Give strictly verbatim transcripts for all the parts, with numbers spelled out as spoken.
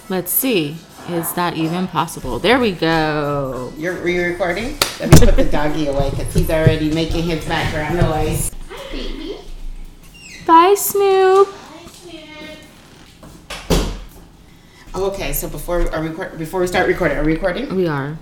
Let's see. Is that even possible? There we go. You're re-recording? Let me put the doggy away because he's already making his background noise. Hi, baby. Bye, Snoop. Hi, Snoop. Okay, so before our record, before we start recording, are we recording? We are.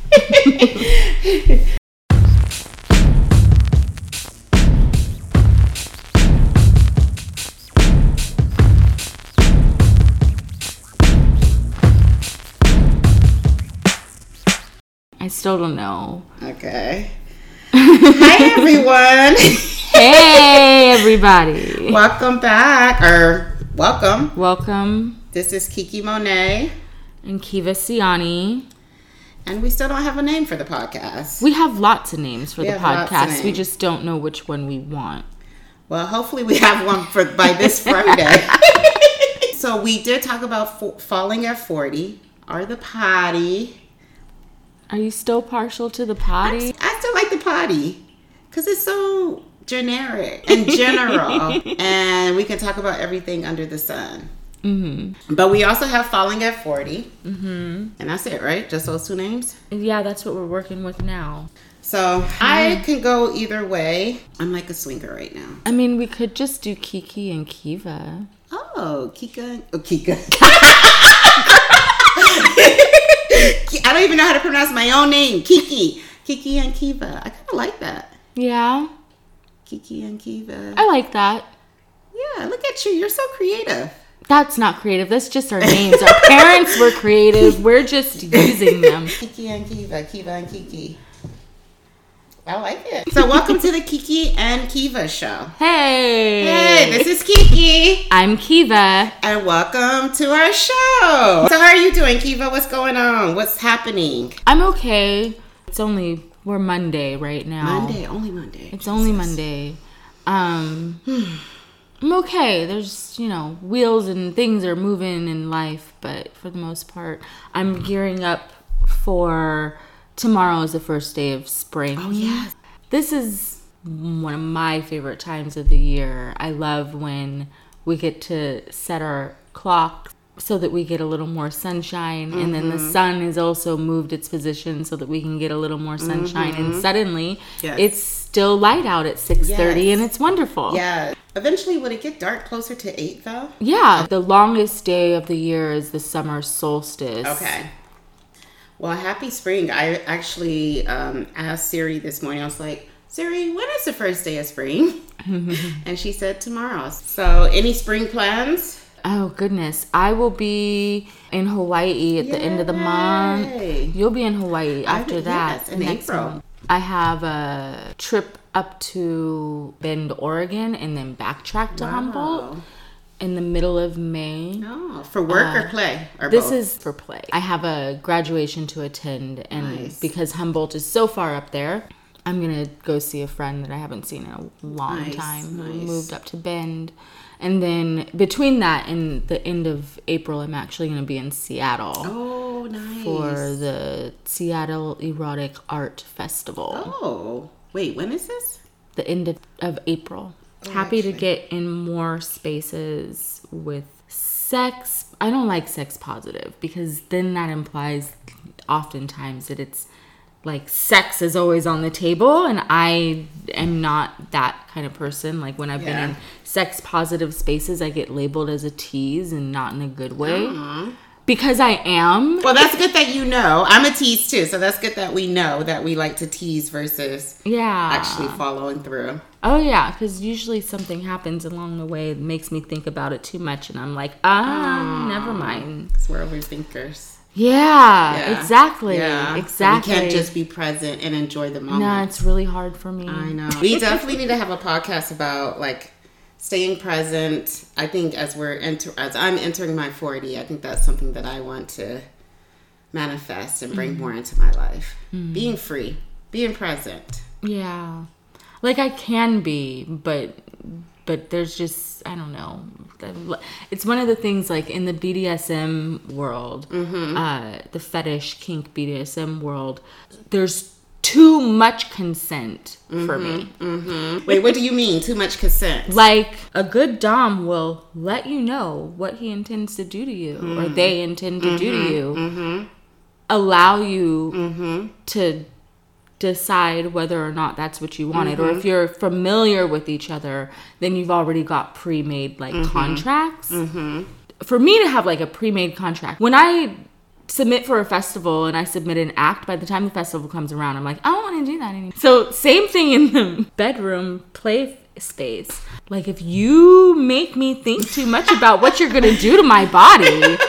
I still don't know. Okay. Hi, everyone. Hey, everybody. Welcome back, or welcome. Welcome. This is Kiki Monet. And Kiva Siani. And we still don't have a name for the podcast. We have lots of names for we the podcast. We just don't know which one we want. Well, hopefully we have one for by this Friday. So we did talk about fo- falling at forty, or the potty. Are you still partial to the potty? I, I still like the potty because it's so generic and general, and we can talk about everything under the sun. Mm-hmm. But we also have falling at forty, mm-hmm. and that's it, right? Just those two names? Yeah, that's what we're working with now. So mm-hmm. I can go either way. I'm like a swinger right now. I mean, we could just do Kiki and Kiva. Oh, Kika. Oh, Kika. I don't even know how to pronounce my own name. Kiki. Kiki and Kiva. I kind of like that. Yeah. Kiki and Kiva. I like that. Yeah, look at you. You're so creative. That's not creative. That's just our names. Our parents were creative. We're just using them. Kiki and Kiva. Kiva and Kiki. I like it. So welcome to the Kiki and Kiva show. Hey. Hey, this is Kiki. I'm Kiva. And welcome to our show. So how are you doing, Kiva? What's going on? What's happening? I'm okay. It's only, we're Monday right now. Monday, only Monday. It's Jesus. only Monday. Um, I'm okay. There's, you know, wheels and things are moving in life, but for the most part, I'm gearing up for... Tomorrow is the first day of spring. Oh, yes. This is one of my favorite times of the year. I love when we get to set our clock so that we get a little more sunshine. Mm-hmm. And then the sun has also moved its position so that we can get a little more sunshine. Mm-hmm. And suddenly, yes. It's still light out at six thirty, yes. And it's wonderful. Yeah. Eventually, would it get dark closer to eight, though? Yeah. The longest day of the year is the summer solstice. Okay. Well, happy spring. I actually um, asked Siri this morning. I was like, Siri, when is the first day of spring? And she said tomorrow. So any spring plans? Oh, goodness. I will be in Hawaii at Yay. the end of the month. You'll be in Hawaii after would, that. Yes, in next April. Month. I have a trip up to Bend, Oregon, and then backtrack to wow. Humboldt. In the middle of May. Oh, for work uh, or play? Or this both? is for play. I have a graduation to attend, and nice. Because Humboldt is so far up there, I'm going to go see a friend that I haven't seen in a long nice, time who nice. moved up to Bend. And then between that and the end of April, I'm actually going to be in Seattle. Oh, nice. For the Seattle Erotic Art Festival. Oh, wait, when is this? The end of, of April. Oh, Happy actually. to get in more spaces with sex. I don't like sex positive because then that implies oftentimes that it's like sex is always on the table, and I am not that kind of person. Like when I've yeah. been in sex positive spaces, I get labeled as a tease and not in a good way. Uh-huh. Because I am. Well, that's good that you know. I'm a tease too, so that's good that we know that we like to tease versus yeah. actually following through. Oh, yeah, because usually something happens along the way that makes me think about it too much, and I'm like, ah, oh, never mind. Because we're overthinkers. Yeah, yeah. exactly. Yeah. Exactly. We can't just be present and enjoy the moment. No, it's really hard for me. I know. We definitely need to have a podcast about, like, staying present. I think as we're enter, as I'm entering my forty, I think that's something that I want to manifest and bring mm-hmm. more into my life. Mm-hmm. Being free, being present. Yeah, like I can be, but but there's just I don't know. It's one of the things like in the B D S M world, mm-hmm. uh, the fetish kink B D S M world. There's too much consent mm-hmm, for me. Mm-hmm. Wait, what do you mean, too much consent? Like, a good dom will let you know what he intends to do to you, mm-hmm. or they intend to mm-hmm, do to you. Mm-hmm. Allow you mm-hmm. to decide whether or not that's what you wanted. Mm-hmm. Or if you're familiar with each other, then you've already got pre-made, like, mm-hmm. contracts. Mm-hmm. For me to have, like, a pre-made contract, when I submit for a festival and I submit an act, by the time the festival comes around, I'm like, I don't want to do that anymore. So same thing in the bedroom play space. Like, if you make me think too much about what you're going to do to my body,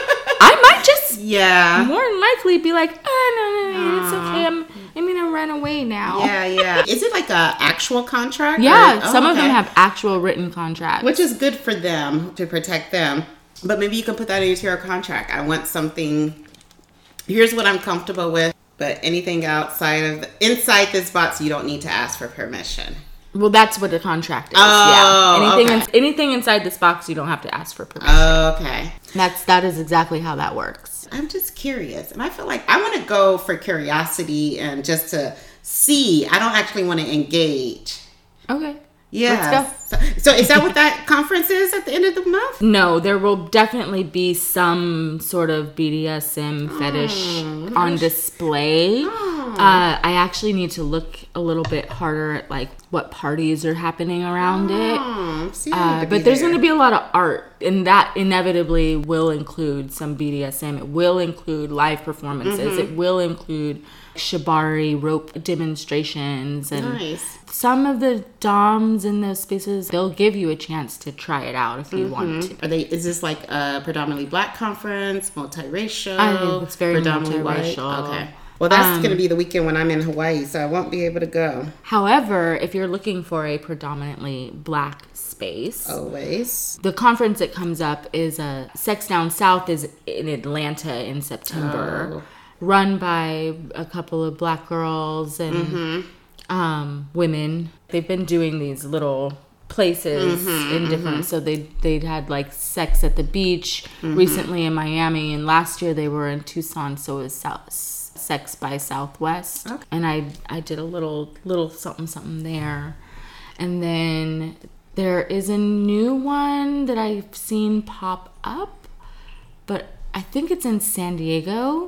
I might just yeah more than likely be like, oh, no, no, no, it's okay. I'm, I'm going to run away now. Yeah, yeah. Is it like a actual contract? Yeah, or, oh, some okay. of them have actual written contracts. Which is good for them, to protect them. But maybe you can put that into your contract. I want something... Here's what I'm comfortable with, but anything outside of the, inside this box, you don't need to ask for permission. Well, that's what the contract is. Oh, yeah. Anything, okay. in, anything inside this box, you don't have to ask for permission. Oh, okay. That's that is exactly how that works. I'm just curious, and I feel like I want to go for curiosity and just to see. I don't actually want to engage. Okay. Yeah. So, so is that what that conference is at the end of the month? No, there will definitely be some sort of B D S M fetish oh, on display. Oh. Uh, I actually need to look a little bit harder at like what parties are happening around oh, it. Uh, but there's going to be a lot of art, and that inevitably will include some B D S M. It will include live performances. Mm-hmm. It will include shibari rope demonstrations, and nice. Some of the doms in those spaces, they'll give you a chance to try it out if you mm-hmm. want to. Are they? Is this like a predominantly black conference, multiracial? I think it's very predominantly multiracial. White? Okay. Well, that's um, going to be the weekend when I'm in Hawaii, so I won't be able to go. However, if you're looking for a predominantly black space, always the conference that comes up is a uh, Sex Down South is in Atlanta in September. Oh. Run by a couple of black girls and mm-hmm. um, women. They've been doing these little places mm-hmm, in different, mm-hmm. so they they'd had like Sex at the Beach mm-hmm. recently in Miami, and last year they were in Tucson, so it was South, Sex by Southwest. Okay. And I I did a little little something something there. And then there is a new one that I've seen pop up, but I think it's in San Diego.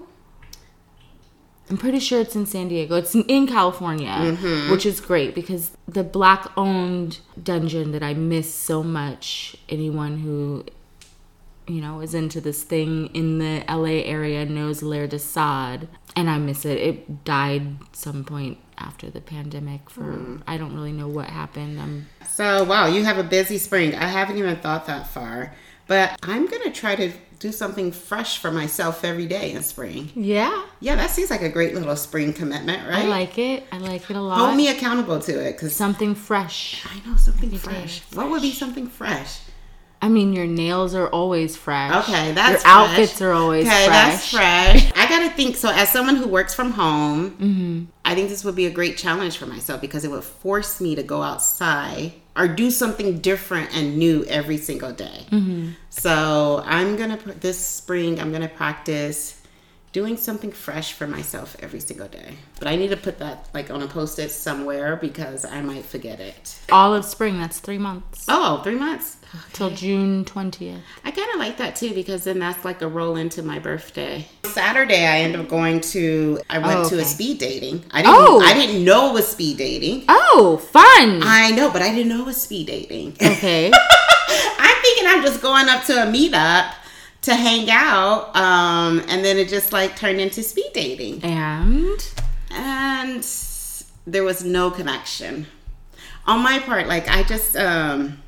I'm pretty sure it's in San Diego. It's in, in California, mm-hmm. which is great because the black-owned dungeon that I miss so much, anyone who, you know, is into this thing in the L A area knows L'air de Sade, and I miss it. It died some point after the pandemic for, mm. I don't really know what happened. I'm, so, wow, you have a busy spring. I haven't even thought that far, but I'm going to try to do something fresh for myself every day in spring. Yeah. Yeah, that seems like a great little spring commitment, right? I like it. I like it a lot. Hold me accountable to it. Cause something fresh. I know, something fresh. fresh. What would be something fresh? I mean, your nails are always fresh. Okay, that's Your fresh. outfits are always okay, fresh. Okay, that's fresh. I gotta think, so as someone who works from home, mm-hmm. I think this would be a great challenge for myself because it would force me to go outside or do something different and new every single day. Mm-hmm. So I'm gonna, this spring, I'm gonna practice doing something fresh for myself every single day. But I need to put that like on a post-it somewhere because I might forget it. All of spring, that's three months. Oh, three months? Okay. Till June twentieth. I kind of like that too because then that's like a roll into my birthday. Saturday, I ended up going to, I went oh, okay. to a speed dating. I didn't, oh. I didn't know it was speed dating. Oh, fun. I know, but I didn't know it was speed dating. Okay. I'm thinking I'm just going up to a meetup to hang out, um, and then it just like turned into speed dating. And? And there was no connection. On my part, like I just, um,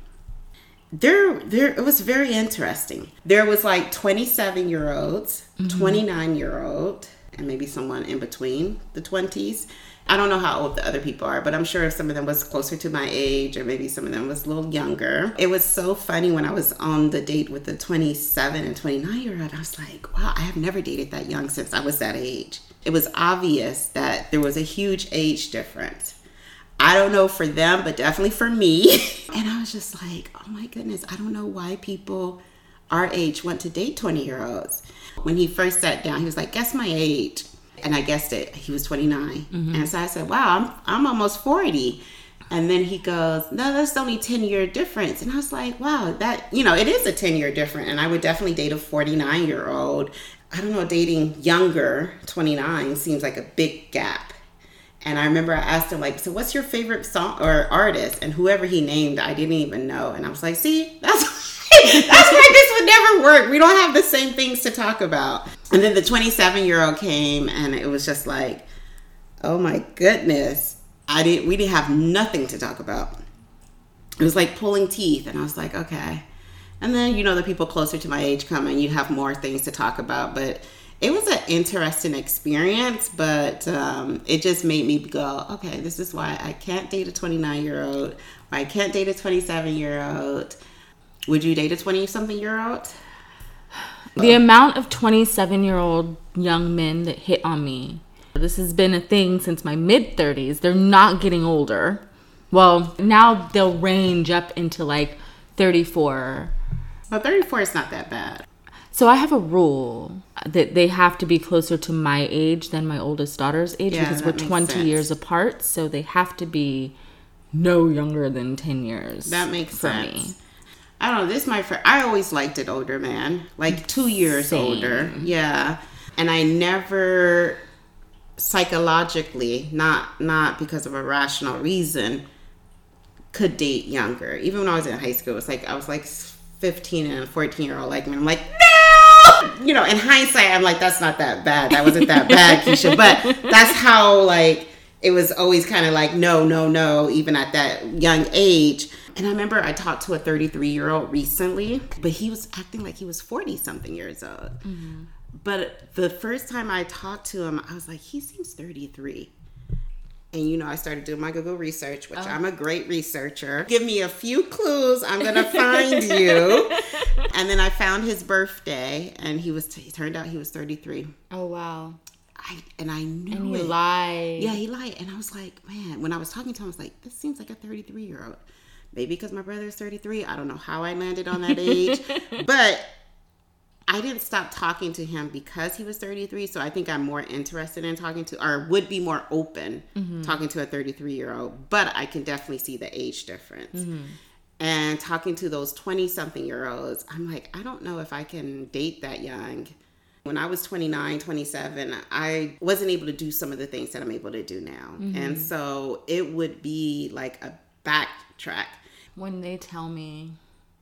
there, there, it was very interesting. There was like twenty-seven year olds, mm-hmm. twenty-nine year old, and maybe someone in between the twenties. I don't know how old the other people are, but I'm sure some of them was closer to my age or maybe some of them was a little younger. It was so funny when I was on the date with the twenty-seven and twenty-nine year old. I was like, wow, I have never dated that young since I was that age. It was obvious that there was a huge age difference. I don't know for them, but definitely for me. And I was just like, oh my goodness, I don't know why people our age want to date twenty year olds. When he first sat down, he was like, guess my age. And I guessed it. He was twenty-nine. Mm-hmm. And so I said, wow, I'm, I'm almost forty. And then he goes, no, that's only ten year difference. And I was like, wow, that, you know, it is a ten year difference. And I would definitely date a forty-nine year old. I don't know, dating younger, twenty-nine, seems like a big gap. And I remember I asked him, like, so what's your favorite song or artist? And whoever he named, I didn't even know. And I was like, see, that's that's why this would never work. We don't have the same things to talk about. And then the twenty-seven year old came, and it was just like, oh my goodness. I didn't, we didn't have nothing to talk about. It was like pulling teeth. And I was like, okay. And then, you know, the people closer to my age come and you have more things to talk about. But it was an interesting experience, but um, it just made me go, okay, this is why I can't date a twenty-nine year old. Why I can't date a twenty-seven year old. Would you date a twenty-something year old? The amount of twenty-seven year old young men that hit on me, this has been a thing since my mid thirties. They're not getting older. Well, now they'll range up into like thirty-four. Well, thirty-four is not that bad. So I have a rule that they have to be closer to my age than my oldest daughter's age, yeah, because we're twenty sense. years apart. So they have to be no younger than ten years. That makes for sense. me. I don't know. This my friend. I always liked an older man, like two years Same. older. Yeah, and I never psychologically, not not because of a rational reason, could date younger. Even when I was in high school, it was like I was like fifteen and a fourteen year old like me. I'm like, no! You know, in hindsight, I'm like, that's not that bad. That wasn't that bad, Keisha. But that's how, like, it was always kind of like, no, no, no, even at that young age. And I remember I talked to a thirty-three year old recently, but he was acting like he was forty something years old. Mm-hmm. But the first time I talked to him, I was like, he seems thirty-three. And, you know, I started doing my Google research, which oh. I'm a great researcher. Give me a few clues. I'm going to find you. And then I found his birthday, and he was, t- it turned out he was thirty-three. Oh, wow. I And I knew and he it. lied. Yeah, he lied. And I was like, man, when I was talking to him, I was like, this seems like a thirty-three year old. Maybe because my brother is thirty-three. I don't know how I landed on that age. But I didn't stop talking to him because he was thirty-three. So I think I'm more interested in talking to, or would be more open mm-hmm. talking to a thirty-three year old. But I can definitely see the age difference. Mm-hmm. And talking to those twenty something year olds, I'm like, I don't know if I can date that young. When I was twenty-nine, twenty-seven, I wasn't able to do some of the things that I'm able to do now. Mm-hmm. And so it would be like a backtrack. When they tell me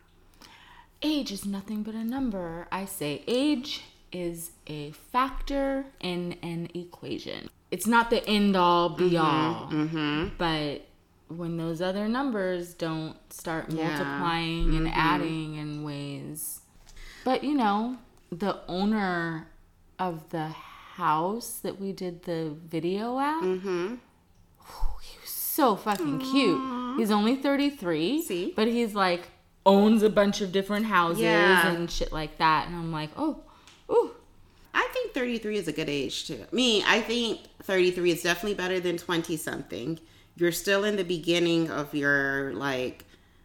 age is nothing but a number, I say age is a factor in an equation. It's not the end all be mm-hmm, all, mm-hmm. but when those other numbers don't start multiplying yeah. and mm-hmm. adding in ways. But you know, the owner of the house that we did the video at, mm-hmm. he was so fucking Aww. cute. He's only thirty-three, See? but he's like owns a bunch of different houses yeah. and shit like that. And I'm like, oh, ooh. I think thirty-three is a good age too. Me, I think thirty-three is definitely better than twenty something. You're still in the beginning of your like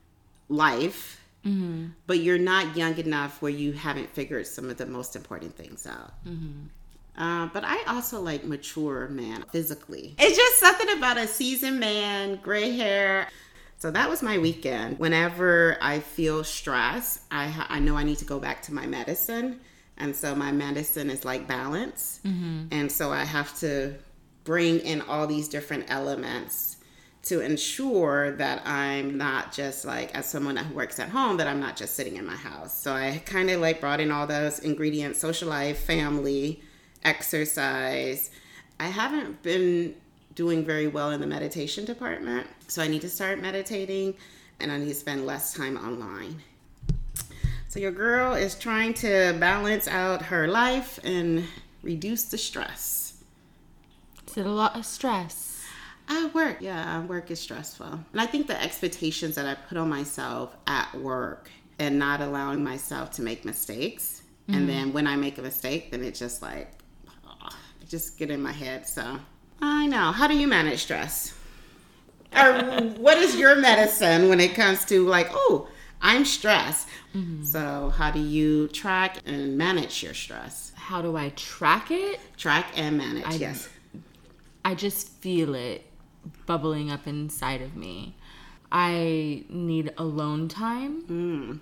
life, mm-hmm. but you're not young enough where you haven't figured some of the most important things out. Mm-hmm. Uh, but I also like mature man physically. It's just something about a seasoned man, gray hair. So that was my weekend. Whenever I feel stress, I ha- I know I need to go back to my medicine. And so my medicine is like balance. Mm-hmm. And so I have to bring in all these different elements to ensure that I'm not just like, as someone who works at home, that I'm not just sitting in my house. So I kind of like brought in all those ingredients: social life, family, exercise. I haven't been doing very well in the meditation department, so I need to start meditating, and I need to spend less time online. So your girl is trying to balance out her life and reduce the stress. Is it a lot of stress? I work. Yeah, work is stressful. And I think the expectations that I put on myself at work and not allowing myself to make mistakes. Mm-hmm. And then when I make a mistake, then it's just like, just get in my head. So I know. How do you manage stress? Or what is your medicine when it comes to like, oh, I'm stressed. Mm-hmm. So how do you track and manage your stress? How do I track it? Track and manage, I, yes. I just feel it bubbling up inside of me. I need alone time Mm.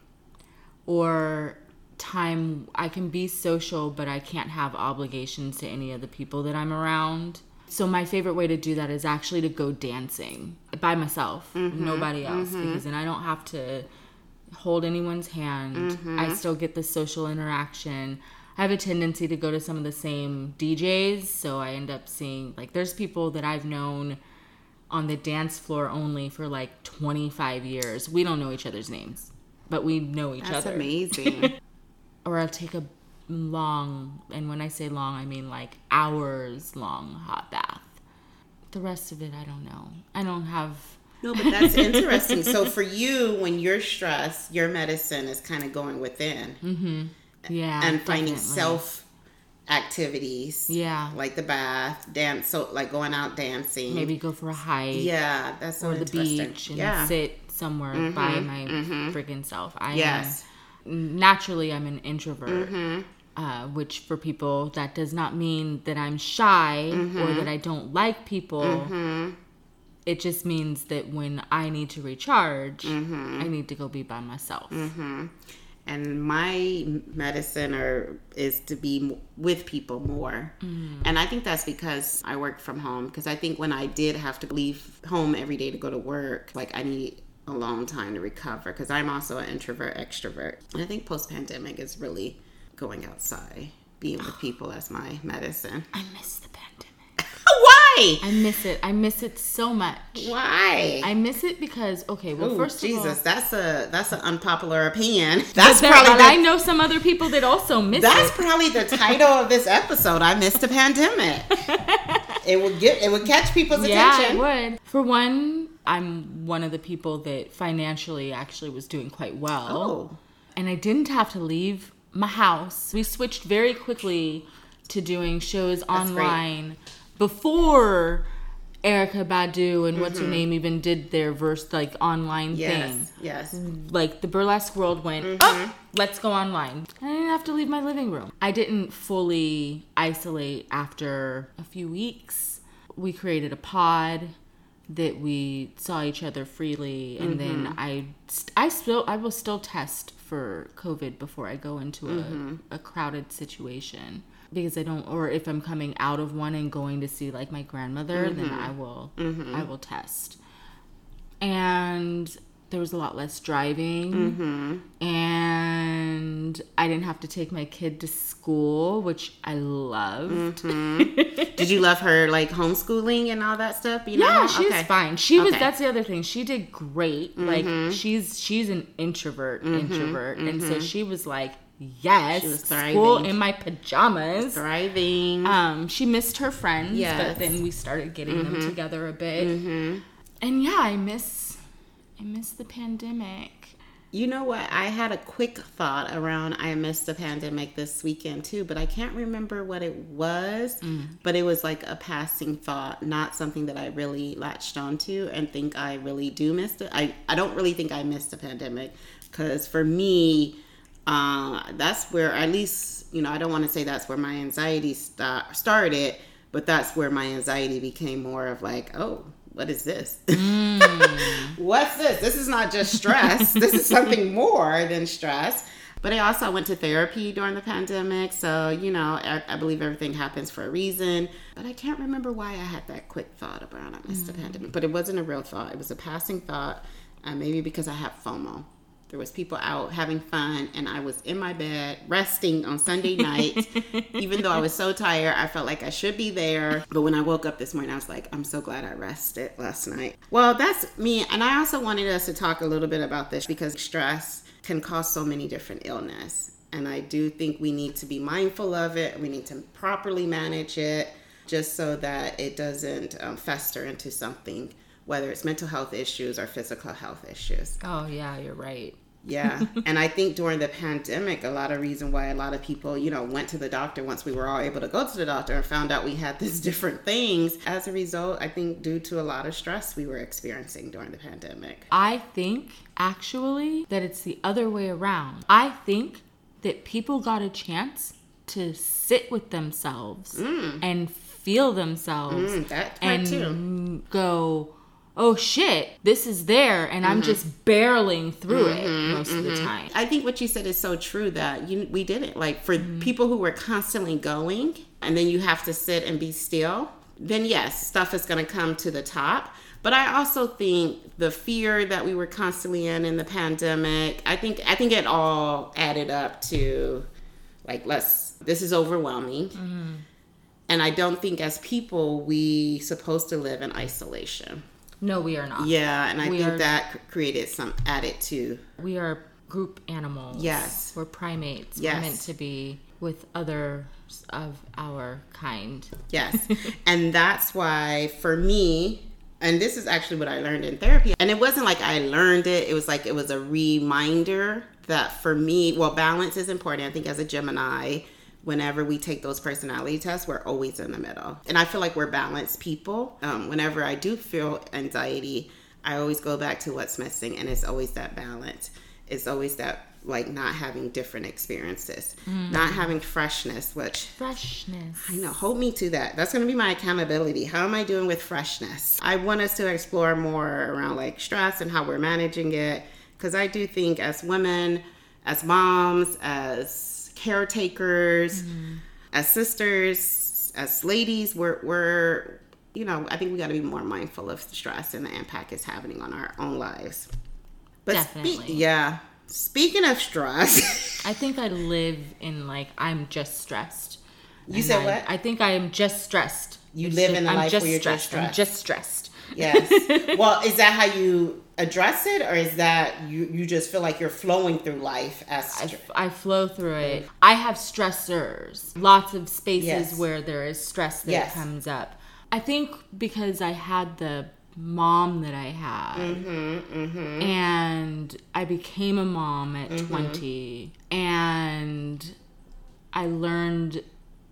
or time. I can be social, but I can't have obligations to any of the people that I'm around. So my favorite way to do that is actually to go dancing by myself, mm-hmm. nobody else, mm-hmm. because then I don't have to hold anyone's hand. Mm-hmm. I still get the social interaction. I have a tendency to go to some of the same D Js, so I end up seeing, like, there's people that I've known on the dance floor only for like twenty-five years. We don't know each other's names, but we know each That's other. That's amazing. Or I'll take a long, and when I say long, I mean like hours long hot bath. The rest of it, I don't know. I don't have... No, but that's interesting. So for you, when you're stressed, your medicine is kind of going within. Mm-hmm. Yeah, and finding definitely. self activities. Yeah. Like the bath, dance, so like going out dancing. Maybe go for a hike. Yeah, that's so or the interesting. beach and yeah. sit somewhere mm-hmm, by my mm-hmm. freaking self. I yes. am, naturally, I'm an introvert. Mm-hmm. Uh, which for people, that does not mean that I'm shy mm-hmm. or that I don't like people. Mm-hmm. It just means that when I need to recharge, mm-hmm. I need to go be by myself. Mm-hmm. And my medicine are, is to be with people more. Mm. And I think that's because I work from home. Because I think when I did have to leave home every day to go to work, like I need alone time to recover. Because I'm also an introvert, extrovert. And I think post-pandemic is really going outside, being with people as my medicine. I miss the pandemic. Why? I miss it. I miss it so much. Why? I miss it because, okay, well, Ooh, first Jesus, of all... Jesus, that's a that's an unpopular opinion. That's there, probably... But the, I know some other people that also miss that's it. That's probably the title of this episode. I missed the pandemic. It would get it would catch people's yeah, attention. Yeah, it would. For one, I'm one of the people that financially actually was doing quite well. Oh. And I didn't have to leave my house. We switched very quickly to doing shows that's online great. Before Erykah Badu and mm-hmm. what's her name even did their verse like online yes, thing. Yes. Like the burlesque world went, mm-hmm. oh, let's go online. I didn't have to leave my living room. I didn't fully isolate after a few weeks. We created a pod that we saw each other freely, and mm-hmm. then I, I still, I will still test for COVID before I go into mm-hmm. a, a crowded situation. Because I don't, or if I'm coming out of one and going to see like my grandmother, mm-hmm. then I will, mm-hmm. I will test. And there was a lot less driving, mm-hmm. and I didn't have to take my kid to school, which I loved. Mm-hmm. Did you love her like homeschooling and all that stuff? You know? Yeah, she's okay. fine. She was. Okay. That's the other thing. She did great. Mm-hmm. Like she's she's an introvert, mm-hmm. introvert, mm-hmm. and so she was like. Yes, she was thriving. School in my pajamas. Thriving. Um, she missed her friends, yes. but then we started getting mm-hmm. them together a bit. Mm-hmm. And yeah, I miss, I miss the pandemic. You know what? I had a quick thought around I missed the pandemic this weekend too, but I can't remember what it was. Mm. But it was like a passing thought, not something that I really latched onto and think I really do miss it. I, I don't really think I missed the pandemic because for me, Uh, that's where, at least, you know, I don't want to say that's where my anxiety st- started, but that's where my anxiety became more of like, oh, what is this? Mm. What's this? This is not just stress. This is something more than stress. But I also went to therapy during the pandemic. So, you know, I, I believe everything happens for a reason. But I can't remember why I had that quick thought about I missed mm. the pandemic. But it wasn't a real thought. It was a passing thought. Uh, maybe because I have FOMO. There was people out having fun, and I was in my bed resting on Sunday night. Even though I was so tired, I felt like I should be there. But when I woke up this morning, I was like, I'm so glad I rested last night. Well, that's me. And I also wanted us to talk a little bit about this because stress can cause so many different illness. And I do think we need to be mindful of it. We need to properly manage it just so that it doesn't um, fester into something, whether it's mental health issues or physical health issues. Oh, yeah, you're right. Yeah. And I think during the pandemic, a lot of reason why a lot of people, you know, went to the doctor once we were all able to go to the doctor and found out we had these different things. As a result, I think due to a lot of stress we were experiencing during the pandemic. I think actually that it's the other way around. I think that people got a chance to sit with themselves mm. and feel themselves mm, that part and too. go, oh shit, this is there, and mm-hmm. I'm just barreling through mm-hmm, it most mm-hmm. of the time. I think what you said is so true that you, we didn't. Like, for mm-hmm. people who were constantly going, and then you have to sit and be still, then yes, stuff is going to come to the top. But I also think the fear that we were constantly in in the pandemic, I think I think it all added up to, like, let's, this is overwhelming. Mm-hmm. And I don't think as people, we supposed to live in isolation. No, we are not. Yeah, and I we think are, that created some added to. We are group animals. Yes. We're primates. Yes. We're meant to be with others of our kind. Yes. And that's why, for me, and this is actually what I learned in therapy, and it wasn't like I learned it, it was like it was a reminder that for me, well, balance is important. I think as a Gemini, whenever we take those personality tests, we're always in the middle. And I feel like we're balanced people. Um, whenever I do feel anxiety, I always go back to what's missing, and it's always that balance. It's always that, like, not having different experiences, mm. not having freshness, which... Freshness. I know. Hold me to that. That's going to be my accountability. How am I doing with freshness? I want us to explore more around, like, stress and how we're managing it, because I do think as women, as moms, as caretakers, mm-hmm. as sisters, as ladies, we're, we're, you know, I think we got to be more mindful of stress and the impact it's having on our own lives. But Definitely. Spe- yeah. Speaking of stress. I think I live in, like, I'm just stressed. You said I, what? I think I am just stressed. You it's live just, in a I'm life just where you're stressed. just stressed. I'm just stressed. Yes. Well, is that how you address it, or is that you, you just feel like you're flowing through life as I, I flow through it. I have stressors, lots of spaces yes. where there is stress that yes. comes up. I think because I had the mom that I had, mm-hmm, mm-hmm. and I became a mom at mm-hmm. twenty, and I learned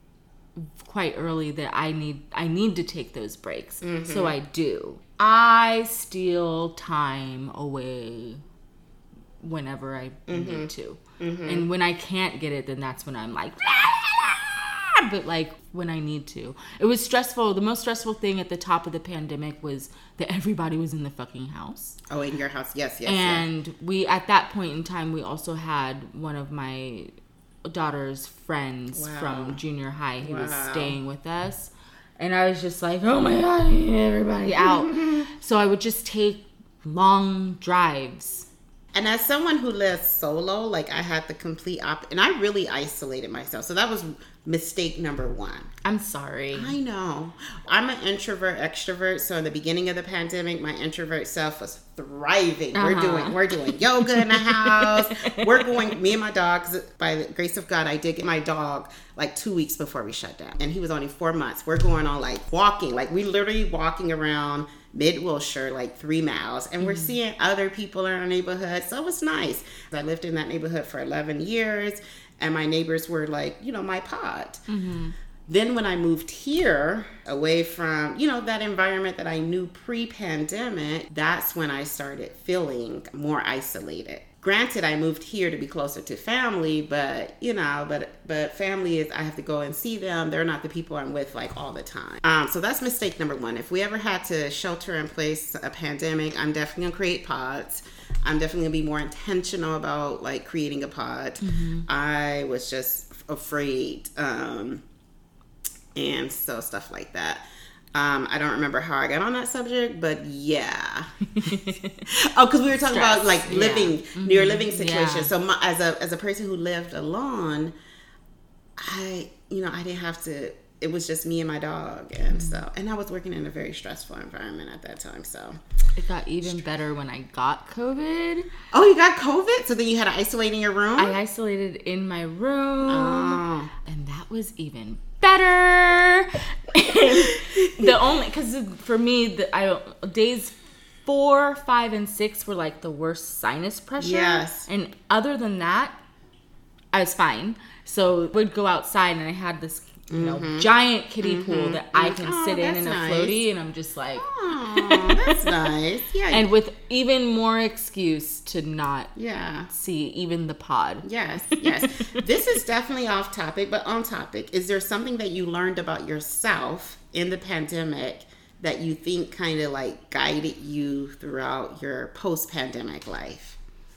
quite early that I need I need to take those breaks. Mm-hmm. So I do. I steal time away whenever I mm-hmm. need to. Mm-hmm. And when I can't get it, then that's when I'm like, blah, blah, blah. But like when I need to. It was stressful. The most stressful thing at the top of the pandemic was that everybody was in the fucking house. Oh, in your house. Yes, yes. And yes. we, at that point in time, we also had one of my daughter's friends wow. from junior high who wow. was staying with us. And I was just like, oh my God, I need everybody out. So I would just take long drives. And as someone who lives solo, like I had the complete op, and I really isolated myself. So that was mistake number one. I'm sorry. I know. I'm an introvert, extrovert. So in the beginning of the pandemic, my introvert self was thriving. Uh-huh. We're doing, we're doing yoga in the house. We're going, me and my dogs, by the grace of God, I did get my dog like two weeks before we shut down. And he was only four months. We're going on like walking, like we literally walking around Mid-Wilshire, like three miles, and we're mm-hmm. seeing other people in our neighborhood. So it was nice. I lived in that neighborhood for eleven years, and my neighbors were like, you know, my pod. Mm-hmm. Then when I moved here, away from, you know, that environment that I knew pre-pandemic, that's when I started feeling more isolated. Granted, I moved here to be closer to family, but, you know, but but family is, I have to go and see them. They're not the people I'm with, like, all the time. Um, so that's mistake number one. If we ever had to shelter in place a pandemic, I'm definitely going to create pods. I'm definitely going to be more intentional about, like, creating a pod. Mm-hmm. I was just afraid. Um, and so stuff like that. Um, I don't remember how I got on that subject, but yeah. Oh, because we were talking Stress. about like living, yeah. mm-hmm. near living situations. Yeah. So my, as a as a person who lived alone, I you know I didn't have to. It was just me and my dog, and mm-hmm. so and I was working in a very stressful environment at that time. So it got even Stress. better when I got COVID. Oh, you got COVID? So then you had to isolate in your room? I isolated in my room, oh. and that was even better. The only because for me, the I don't days four, five, and six were like the worst sinus pressure. Yes. And other than that, I was fine. So we'd go outside and I had this, you know, mm-hmm. giant kiddie mm-hmm. pool that I can oh, sit in in a nice. floaty, and I'm just like, oh, that's nice. Yeah. And with even more excuse to not yeah. see even the pod. Yes, yes. This is definitely off topic, but on topic. Is there something that you learned about yourself in the pandemic that you think kind of like guided you throughout your post-pandemic life?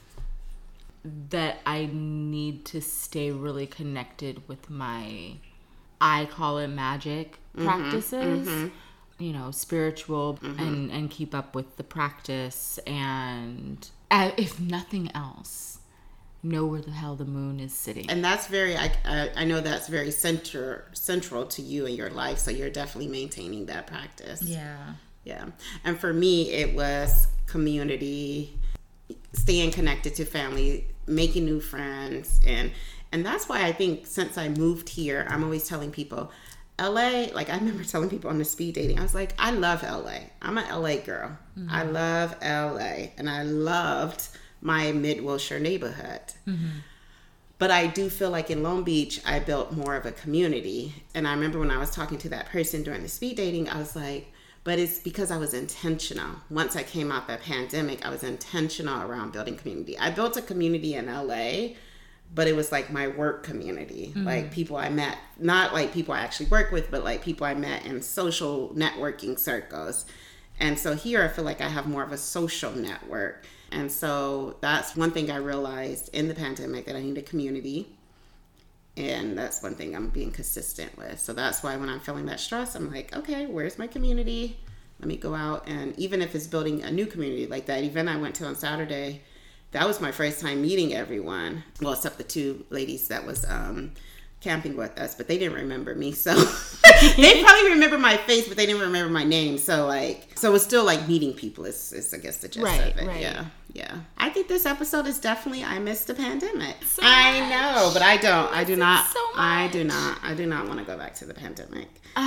That I need to stay really connected with my, I call it magic mm-hmm, practices, mm-hmm. you know, spiritual mm-hmm. and, and keep up with the practice. And uh, if nothing else, know where the hell the moon is sitting. And that's very, I, I, I know that's very center, central to you in your life. So you're definitely maintaining that practice. Yeah. Yeah. And for me, it was community, staying connected to family, making new friends. And and that's why I think since I moved here, I'm always telling people, L A, like I remember telling people on the speed dating, I was like, I love L A. I'm an L A girl. Mm-hmm. I love L A. And I loved my Mid-Wilshire neighborhood. Mm-hmm. But I do feel like in Long Beach, I built more of a community. And I remember when I was talking to that person during the speed dating, I was like, but it's because I was intentional. Once I came out that pandemic, I was intentional around building community. I built a community in L A, but it was like my work community. Mm-hmm. Like people I met, not like people I actually work with, but like people I met in social networking circles. And so here I feel like I have more of a social network. And so that's one thing I realized in the pandemic, that I need a community. And that's one thing I'm being consistent with. So that's why when I'm feeling that stress, I'm like, okay, where's my community? Let me go out. And even if it's building a new community, like that event I went to on Saturday, that was my first time meeting everyone. Well, except the two ladies that was um, camping with us, but they didn't remember me. So they probably remember my face, but they didn't remember my name. So like, so it's still like meeting people is, is I guess the gist right, of it. Right. Yeah. Yeah. I think this episode is definitely, I missed the pandemic. So I much. know, but I don't. I do not. So I do not. I do not want to go back to the pandemic.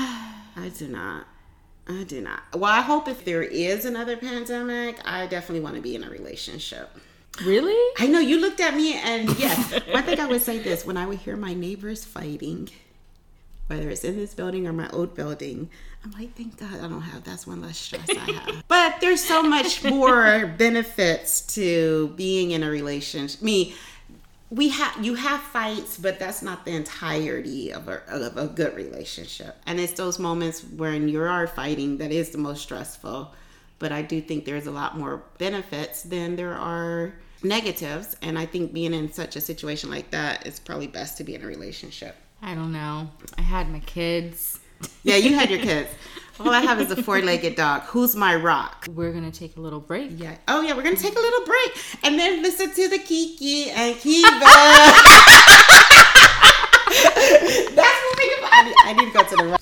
I do not. I do not. Well, I hope if there is another pandemic, I definitely want to be in a relationship. Really? I know you looked at me, and yes, one thing I would say this, when I would hear my neighbors fighting, whether it's in this building or my old building, I'm like, thank God I don't have, that's one less stress I have. But there's so much more benefits to being in a relationship. Me, we have, you have fights, but that's not the entirety of a, of a good relationship. And it's those moments when you are fighting that is the most stressful. But I do think there's a lot more benefits than there are negatives. And I think being in such a situation like that, it's probably best to be in a relationship. I don't know. I had my kids. Yeah, you had your kids. All I have is a four-legged dog. Who's my rock? We're going to take a little break. Yeah. Oh, yeah, we're going to take a little break. And then listen to the Kiki and Kiva. That's what we I need, I need to go to the right.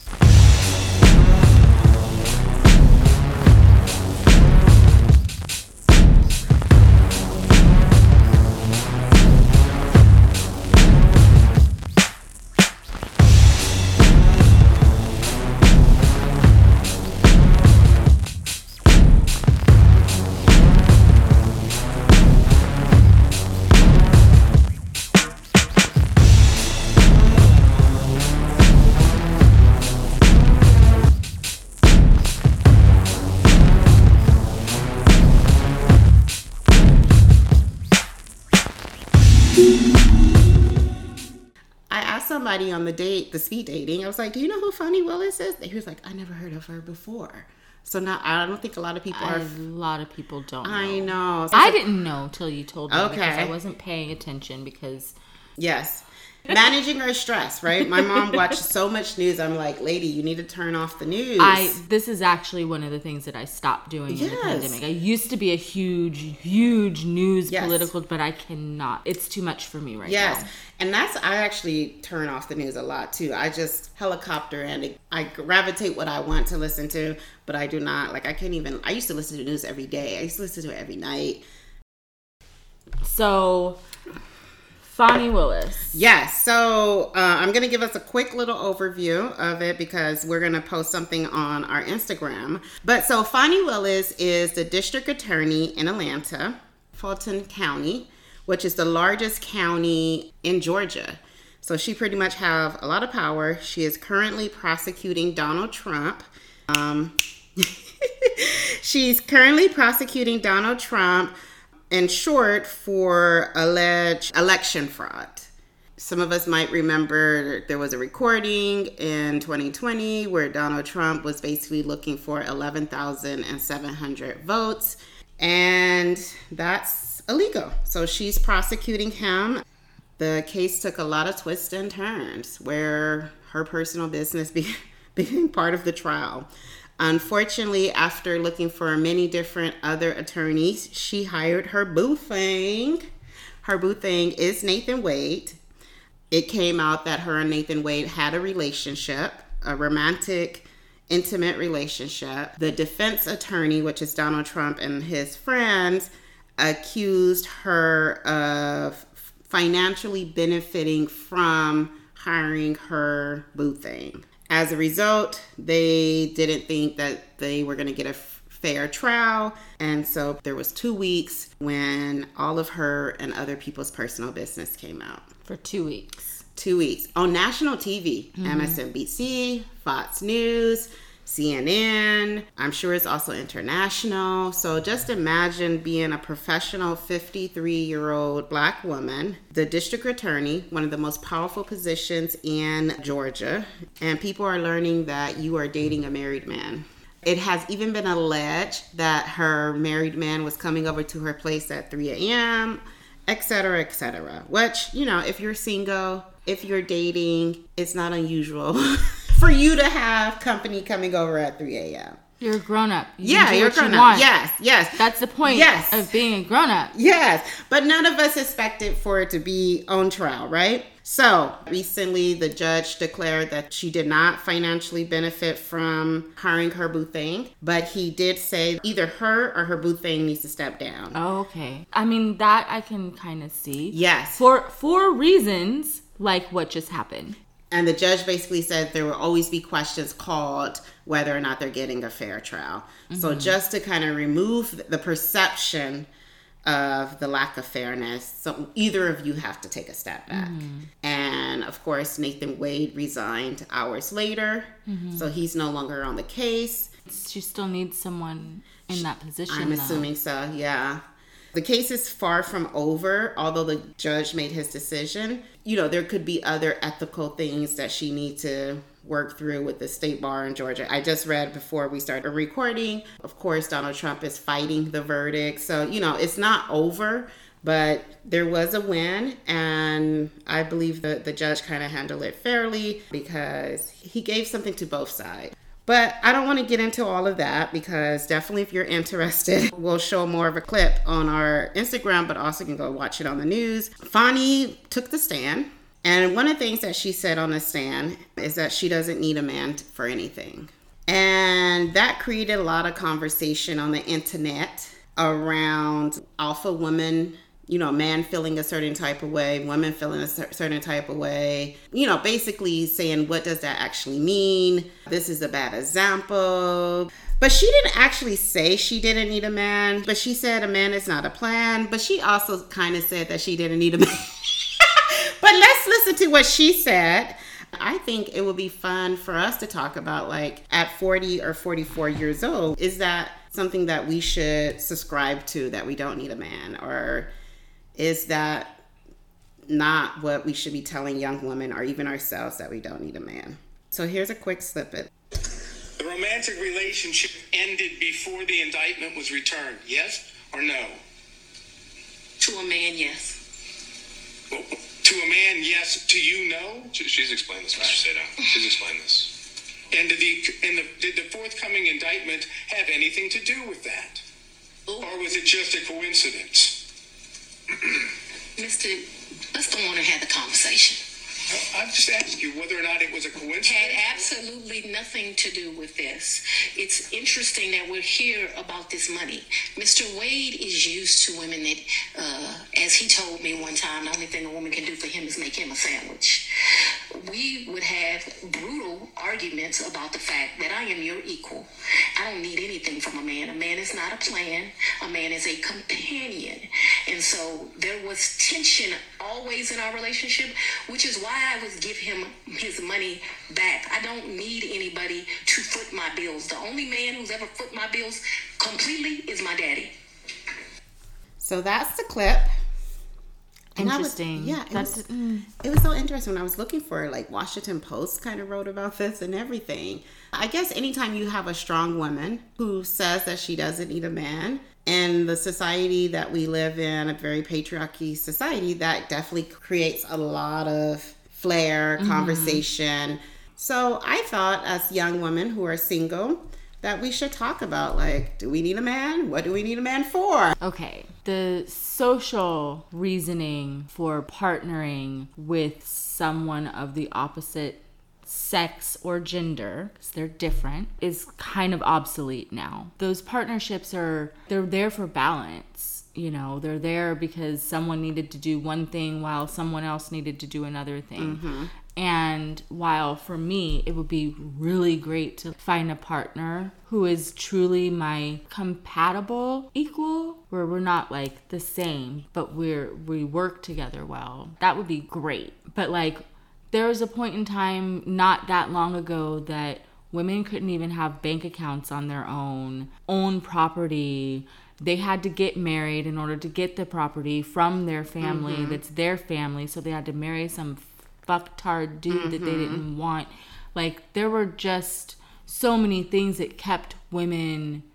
Somebody on the date, the speed dating, I was like, do you know who Fonnie Willis is? He was like, I never heard of her before. So now I don't think a lot of people are. A lot of people don't know. I know. So I like, didn't know till you told me. Okay. Because I wasn't paying attention because. Yes. Managing our stress, right? My mom watched so much news. I'm like, lady, you need to turn off the news. I this is actually one of the things that I stopped doing yes. in the pandemic. I used to be a huge, huge news yes. political, but I cannot. It's too much for me right yes. now. Yes. And that's, I actually turn off the news a lot too. I just helicopter and I gravitate what I want to listen to, but I do not, like I can't even, I used to listen to news every day. I used to listen to it every night. So Fani Willis. Yes. So uh, I'm going to give us a quick little overview of it because we're going to post something on our Instagram. But so Fani Willis is the district attorney in Atlanta, Fulton County, which is the largest county in Georgia. So she pretty much have a lot of power. She is currently prosecuting Donald Trump. Um, she's currently prosecuting Donald Trump, in short, for alleged election fraud. Some of us might remember there was a recording in twenty twenty where Donald Trump was basically looking for eleven thousand seven hundred votes, and that's illegal. So she's prosecuting him. The case took a lot of twists and turns where her personal business be- became part of the trial. Unfortunately, after looking for many different other attorneys, she hired her boo thing. Her boo thing is Nathan Wade. It came out that her and Nathan Wade had a relationship, a romantic, intimate relationship. The defense attorney, which is Donald Trump and his friends, accused her of financially benefiting from hiring her boo thing. As a result, they didn't think that they were going to get a f- fair trial. And so there was two weeks when all of her and other people's personal business came out. For two weeks. Two weeks. On national T V, mm-hmm. M S N B C, Fox News, C N N. I'm sure it's also international. So just imagine being a professional fifty-three-year-old Black woman, the district attorney, one of the most powerful positions in Georgia, and people are learning that you are dating a married man. It has even been alleged that her married man was coming over to her place at three a.m., et cetera, et cetera. Which, you know, if you're single, if you're dating, it's not unusual for you to have company coming over at three a.m. You're a grown-up. You yeah, you're a grown-up. Yes, yes. That's the point yes. of being a grown-up. Yes, but none of us expected for it to be on trial, right? So recently, the judge declared that she did not financially benefit from hiring her boo thing, but he did say either her or her boo thing needs to step down. Oh, okay. I mean, that I can kind of see. Yes. For for reasons like what just happened. And the judge basically said there will always be questions called whether or not they're getting a fair trial. Mm-hmm. So just to kind of remove the perception of the lack of fairness, so either of you have to take a step back. Mm-hmm. And of course, Nathan Wade resigned hours later, mm-hmm. so he's no longer on the case. She still needs someone in that position. I'm though. assuming so, yeah. The case is far from over, although the judge made his decision. You know, there could be other ethical things that she needs to work through with the state bar in Georgia. I just read before we started recording, of course, Donald Trump is fighting the verdict. So, you know, it's not over, but there was a win. And I believe that the judge kind of handled it fairly because he gave something to both sides. But I don't want to get into all of that because definitely if you're interested, we'll show more of a clip on our Instagram, but also you can go watch it on the news. Fani took the stand. And one of the things that she said on the stand is that she doesn't need a man for anything. And that created a lot of conversation on the internet around alpha women, you know, man feeling a certain type of way, women feeling a certain type of way, you know, basically saying, what does that actually mean? This is a bad example. But she didn't actually say she didn't need a man, but she said a man is not a plan. But she also kind of said that she didn't need a man. But let's listen to what she said. I think it would be fun for us to talk about, like, at forty or forty-four years old, is that something that we should subscribe to, that we don't need a man? Or is that not what we should be telling young women or even ourselves, that we don't need a man? So here's a quick snippet. The romantic relationship ended before the indictment was returned, yes or no? To a man, yes. Well, to a man, yes. To you, no? She's explained this, Mister Seda. She's explained this. And did the, and the, did the forthcoming indictment have anything to do with that? Ooh. Or was it just a coincidence? Mister, let's go on and have the conversation. I'm just just ask you whether or not it was a coincidence. Had absolutely nothing to do with this. It's interesting that we're here about this money. Mister Wade is used to women that, uh, as he told me one time, the only thing a woman can do for him is make him a sandwich. We would have brutal arguments about the fact that I am your equal. I don't need anything from a man. A man is not a plan. A man is a companion. And so there was tension always in our relationship, which is why I would give him his money back. I don't need anybody to foot my bills. The only man who's ever foot my bills completely is my daddy. So that's the clip. And Interesting. Was, yeah, it That's, was, mm. it was so interesting when I was looking for, like, Washington Post kind of wrote about this and everything. I guess anytime you have a strong woman who says that she doesn't need a man, in the society that we live in, a very patriarchy society, that definitely creates a lot of flair, mm-hmm. conversation. So I thought, as young women who are single, that we should talk about, like, do we need a man? What do we need a man for? Okay. The social reasoning for partnering with someone of the opposite sex or gender, because they're different, is kind of obsolete now. Those partnerships are, they're there for balance. You know, they're there because someone needed to do one thing while someone else needed to do another thing. Mm-hmm. And while for me, it would be really great to find a partner who is truly my compatible equal, where we're not like the same, but we're, we work together well. That would be great. But like, there was a point in time not that long ago that women couldn't even have bank accounts on their own, own property. They had to get married in order to get the property from their family. Mm-hmm. That's their family. So they had to marry some fucktard dude mm-hmm. that they didn't want. Like, there were just so many things that kept women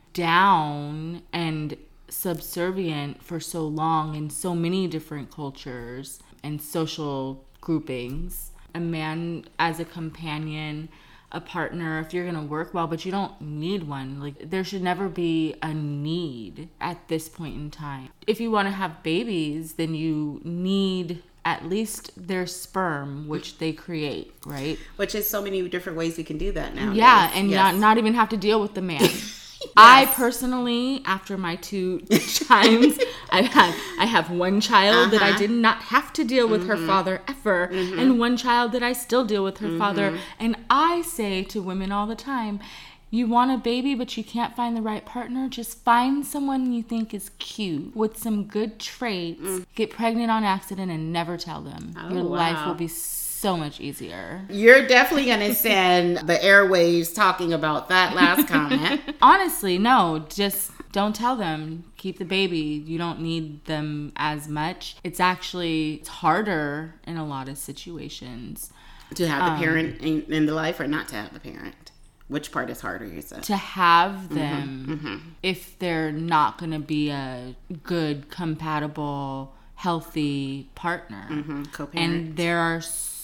down and subservient for so long in so many different cultures and social groupings. A man as a companion, a partner, if you're gonna work well, but you don't need one. Like, there should never be a need at this point in time. If you want to have babies, then you need at least their sperm, which they create, right? Which is so many different ways we can do that now. Yeah, and yes. not not even have to deal with the man. Yes. I personally, after my two times, I had I have one child uh-huh. that I did not have to deal with mm-hmm. her father ever, mm-hmm. and one child that I still deal with her mm-hmm. father. And I say to women all the time, you want a baby, but you can't find the right partner? Just find someone you think is cute with some good traits, mm. get pregnant on accident, and never tell them. Oh, Your wow. life will be so much easier. You're definitely going to send the airwaves talking about that last comment. Honestly, no. Just don't tell them. Keep the baby. You don't need them as much. It's actually it's harder in a lot of situations. To have the um, parent in, in the life or not to have the parent? Which part is harder, you said? To have them, mm-hmm, mm-hmm. if they're not going to be a good, compatible, healthy partner. Mm-hmm. Co-parent. And there are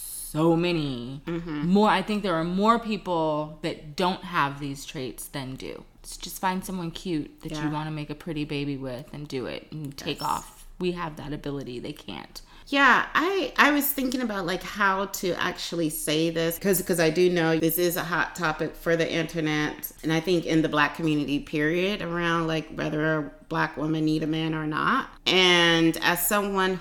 so many mm-hmm. more. I think there are more people that don't have these traits than do. So just find someone cute that yeah. you want to make a pretty baby with and do it and take yes. off. We have that ability. They can't. Yeah, I, I was thinking about like how to actually say this because because I do know this is a hot topic for the internet, and I think in the Black community period around like whether a Black woman need a man or not. And as someone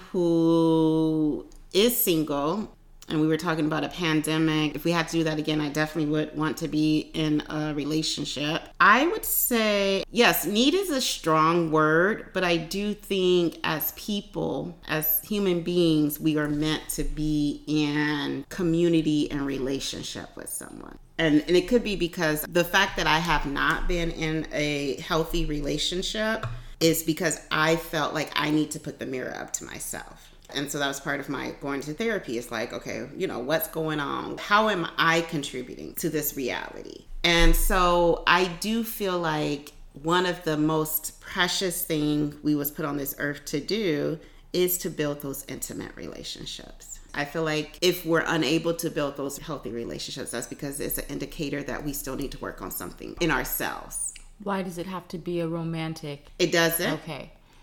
who is single, and we were talking about a pandemic, if we had to do that again, I definitely would want to be in a relationship. I would say, yes, need is a strong word, but I do think as people, as human beings, we are meant to be in community and relationship with someone. And, and it could be because the fact that I have not been in a healthy relationship is because I felt like I need to put the mirror up to myself. And so that was part of my going to therapy. It's like, okay, you know, what's going on? How am I contributing to this reality? And so I do feel like one of the most precious things we was put on this earth to do is to build those intimate relationships. I feel like if we're unable to build those healthy relationships, that's because it's an indicator that we still need to work on something in ourselves. Why does it have to be a romantic? It doesn't. Okay.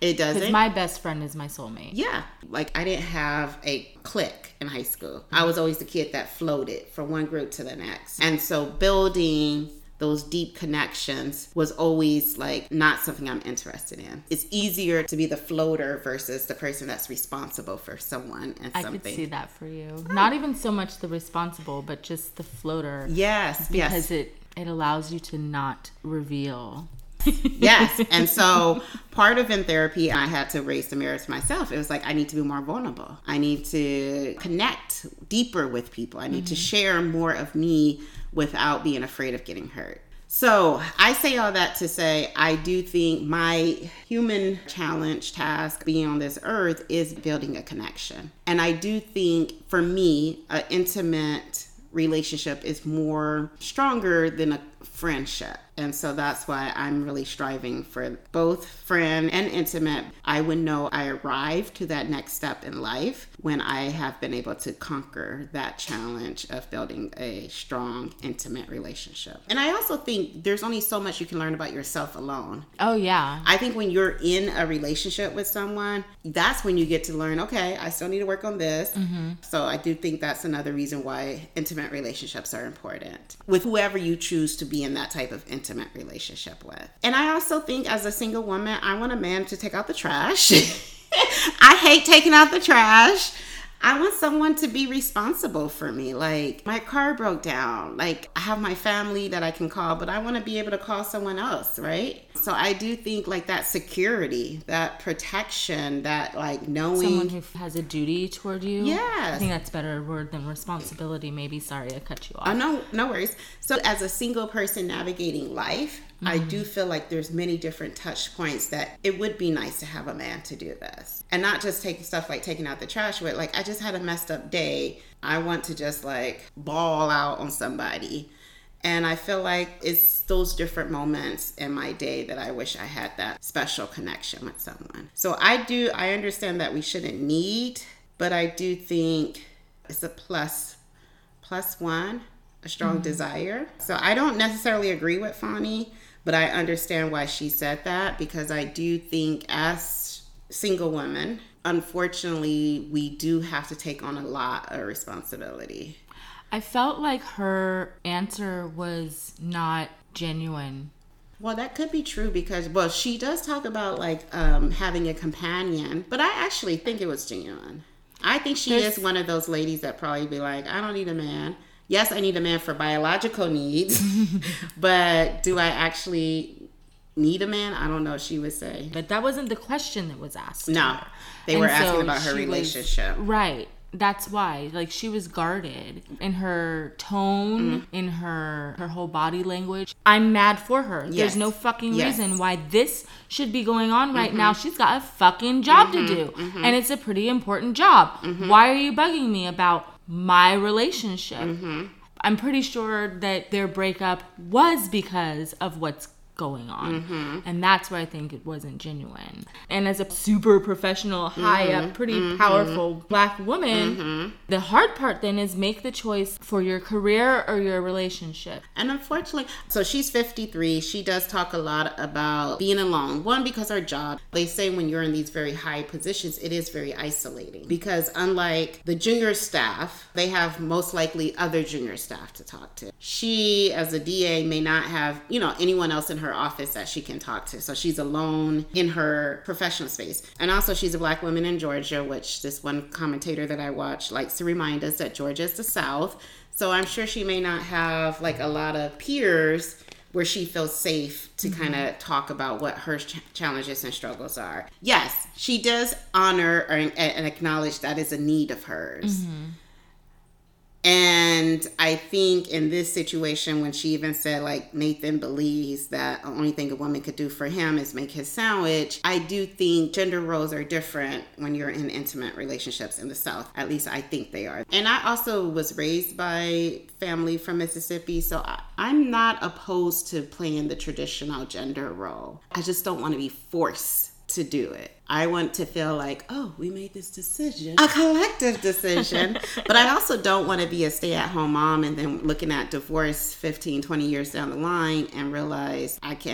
It doesn't. Because my best friend is my soulmate. Yeah. Like, I didn't have a clique in high school. I was always the kid that floated from one group to the next. And so building those deep connections was always like not something I'm interested in. It's easier to be the floater versus the person that's responsible for someone and I something. could see that for you. Not even so much the responsible, but just the floater. Yes, because yes. it it allows you to not reveal. Yes. And so part of in therapy, I had to raise the mirror to myself. It was like, I need to be more vulnerable. I need to connect deeper with people. I need mm-hmm. to share more of me without being afraid of getting hurt. So I say all that to say, I do think my human challenge task being on this earth is building a connection. And I do think for me, an intimate relationship is more stronger than a friendship. And so that's why I'm really striving for both friend and intimate. I would know I arrived to that next step in life when I have been able to conquer that challenge of building a strong, intimate relationship. And I also think there's only so much you can learn about yourself alone. Oh, yeah. I think when you're in a relationship with someone, that's when you get to learn, okay, I still need to work on this. Mm-hmm. So I do think that's another reason why intimate relationships are important with whoever you choose to be in that type of intimate relationship with. And I also think as a single woman, I want a man to take out the trash. I hate taking out the trash. I want someone to be responsible for me. Like, my car broke down. Like, I have my family that I can call, but I want to be able to call someone else, right? So I do think, like, that security, that protection, that, like, knowing... Someone who has a duty toward you. Yes. I think that's a better word than responsibility, maybe. Sorry, I cut you off. Oh, no, no worries. So as a single person navigating life, mm-hmm. I do feel like there's many different touch points that it would be nice to have a man to do this. And not just taking stuff like taking out the trash, but like, I just had a messed up day. I want to just like bawl out on somebody. And I feel like it's those different moments in my day that I wish I had that special connection with someone. So I do, I understand that we shouldn't need, but I do think it's a plus, plus one, a strong mm-hmm. desire. So I don't necessarily agree with Fani, but I understand why she said that, because I do think as single women, unfortunately, we do have to take on a lot of responsibility. I felt like her answer was not genuine. Well, that could be true because, well, she does talk about like um, having a companion, but I actually think it was genuine. I think she There's... is one of those ladies that probably be like, I don't need a man. Yes, I need a man for biological needs, but do I actually need a man? I don't know, she would say. But that wasn't the question that was asked. No, they and were asking so about her relationship. Was, right. That's why. Like, she was guarded in her tone, mm-hmm. in her her whole body language. I'm mad for her. Yes. There's no fucking yes. reason why this should be going on right mm-hmm. now. She's got a fucking job mm-hmm. to do. Mm-hmm. And it's a pretty important job. Mm-hmm. Why are you bugging me about my relationship? Mm-hmm. I'm pretty sure that their breakup was because of what's going on. Mm-hmm. And that's why I think it wasn't genuine. And as a super professional, high mm-hmm. up, pretty mm-hmm. powerful black woman, mm-hmm. the hard part then is make the choice for your career or your relationship. And unfortunately, so she's fifty-three. She does talk a lot about being alone. One, because her job, they say when you're in these very high positions, it is very isolating. Because unlike the junior staff, they have most likely other junior staff to talk to. She, as a D A, may not have, you know, anyone else in her office that she can talk to. So she's alone in her professional space. And also she's a black woman in Georgia, which this one commentator that I watch likes to remind us that Georgia is the South. So I'm sure she may not have like a lot of peers where she feels safe to mm-hmm. kind of talk about what her ch- challenges and struggles are. Yes, she does honor or, and acknowledge that is a need of hers. Mm-hmm. And I think in this situation, when she even said, like, Nathan believes that the only thing a woman could do for him is make his sandwich, I do think gender roles are different when you're in intimate relationships in the South. At least I think they are. And I also was raised by family from Mississippi, so I, I'm not opposed to playing the traditional gender role. I just don't want to be forced to do it. I want to feel like, oh, we made this decision, a collective decision. But I also don't want to be a stay-at-home mom and then looking at divorce fifteen, twenty years down the line and realize I can't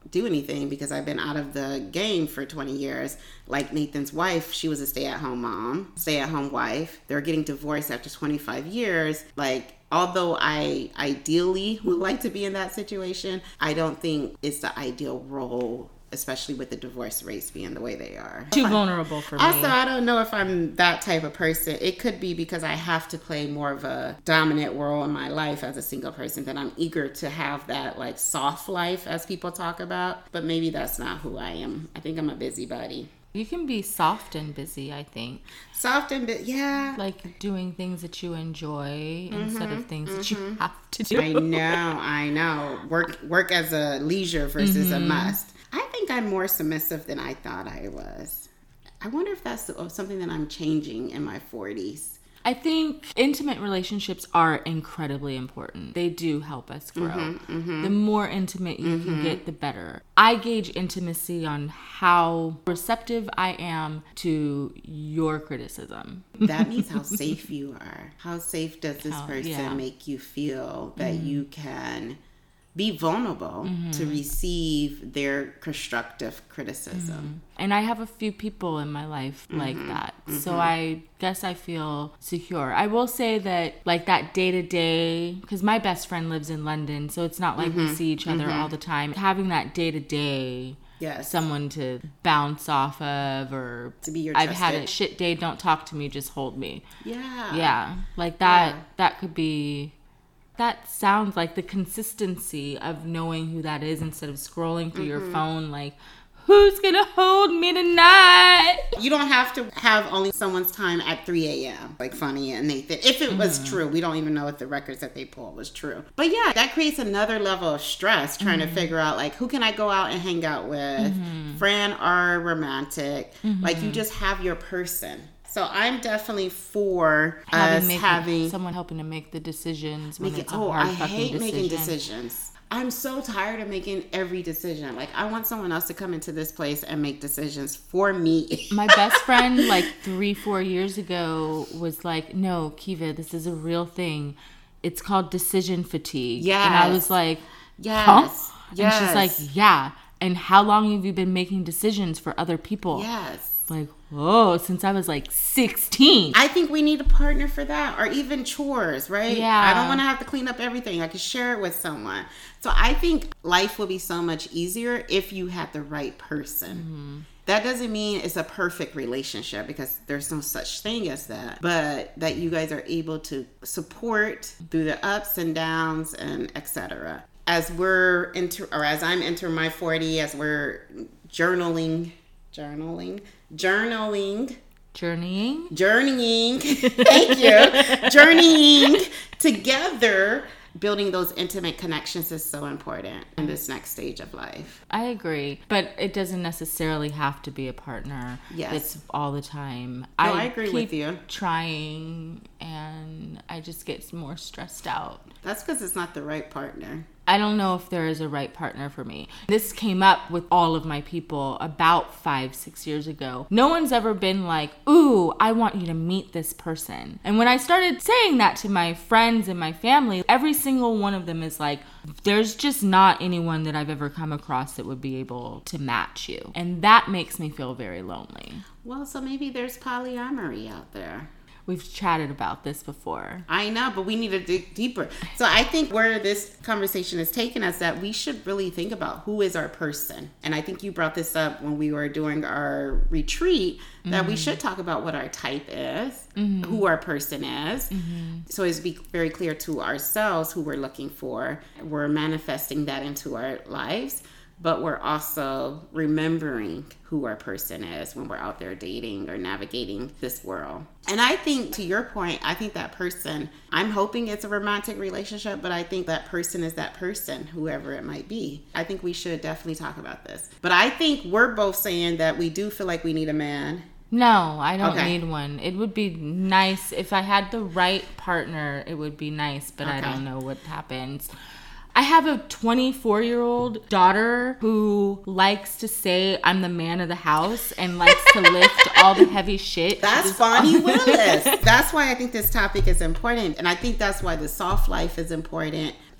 do anything because I've been out of the game for twenty years. Like Nathan's wife, she was a stay-at-home mom, stay-at-home wife. They're getting divorced after twenty-five years. Like, although I ideally would like to be in that situation, I don't think it's the ideal role, especially with the divorce rates being the way they are. Too vulnerable for me. Also, I don't know if I'm that type of person. It could be because I have to play more of a dominant role in my life as a single person, that I'm eager to have that like soft life as people talk about. But maybe that's not who I am. I think I'm a busybody. You can be soft and busy, I think. Soft and busy, yeah. Like doing things that you enjoy mm-hmm, instead of things mm-hmm. that you have to do. I know, I know. Work work as a leisure versus mm-hmm. a must. I think I'm more submissive than I thought I was. I wonder if that's something that I'm changing in my forties. I think intimate relationships are incredibly important. They do help us grow. Mm-hmm, mm-hmm. The more intimate you mm-hmm. can get, the better. I gauge intimacy on how receptive I am to your criticism. That means how safe you are. How safe does this how, person yeah. make you feel that mm-hmm. you can be vulnerable mm-hmm. to receive their constructive criticism. Mm-hmm. And I have a few people in my life mm-hmm. like that. Mm-hmm. So I guess I feel secure. I will say that like that day to day, because my best friend lives in London, so it's not like mm-hmm. we see each other mm-hmm. all the time. Having that day to day, yes, someone to bounce off of, or to be your I've trusted. had a shit day, don't talk to me, just hold me. Yeah. Yeah. Like that, yeah. that could be... That sounds like the consistency of knowing who that is instead of scrolling through mm-hmm. your phone like, who's gonna hold me tonight? You don't have to have only someone's time at three a.m. like Funny and Nathan. If it was mm-hmm. true, we don't even know if the records that they pulled was true. But yeah, that creates another level of stress trying mm-hmm. to figure out like, who can I go out and hang out with? Mm-hmm. Friend or romantic? Mm-hmm. Like, you just have your person. So I'm definitely for having us making, having someone helping to make the decisions when making, it's a oh, hard I fucking hate decision. making decisions. I'm so tired of making every decision. Like, I want someone else to come into this place and make decisions for me. My best friend, like three, four years ago, was like, no, Kiva, this is a real thing. It's called decision fatigue. Yes. And I was like, yes. Huh? Yes. And she's like, yeah. And how long have you been making decisions for other people? Yes. Like, whoa, since I was like sixteen. I think we need a partner for that, or even chores, right? Yeah. I don't want to have to clean up everything. I can share it with someone. So I think life will be so much easier if you had the right person. Mm-hmm. That doesn't mean it's a perfect relationship, because there's no such thing as that. But that you guys are able to support through the ups and downs and et cetera. As we're into, or as I'm entering my forty, as we're journaling, journaling, journaling, journeying, journeying. Thank you, journeying together. Building those intimate connections is so important in this next stage of life. I agree. But it doesn't necessarily have to be a partner. Yes. It's all the time. No, I, I agree keep with you. Trying, and I just get more stressed out. That's because it's not the right partner. I don't know if there is a right partner for me. This came up with all of my people about five, six years ago. No one's ever been like, ooh, I want you to meet this person. And when I started saying that to my friends and my family, every single one of them is like, there's just not anyone that I've ever come across that would be able to match you. And that makes me feel very lonely. Well, so maybe there's polyamory out there. We've chatted about this before. I know, but we need to dig deeper. So I think where this conversation is taking us, that we should really think about who is our person. And I think you brought this up when we were doing our retreat, that mm-hmm. we should talk about what our type is, mm-hmm. who our person is. Mm-hmm. So it's be very clear to ourselves who we're looking for. We're manifesting that into our lives. But we're also remembering who our person is when we're out there dating or navigating this world. And I think, to your point, I think that person, I'm hoping it's a romantic relationship, but I think that person is that person, whoever it might be. I think we should definitely talk about this. But I think we're both saying that we do feel like we need a man. No, I don't okay. need one. It would be nice if I had the right partner. It would be nice, but okay. I don't know what happens. I have a twenty-four-year-old daughter who likes to say I'm the man of the house and likes to lift all the heavy shit. That's Bonnie Willis. That's why I think this topic is important. And I think that's why the soft life is important.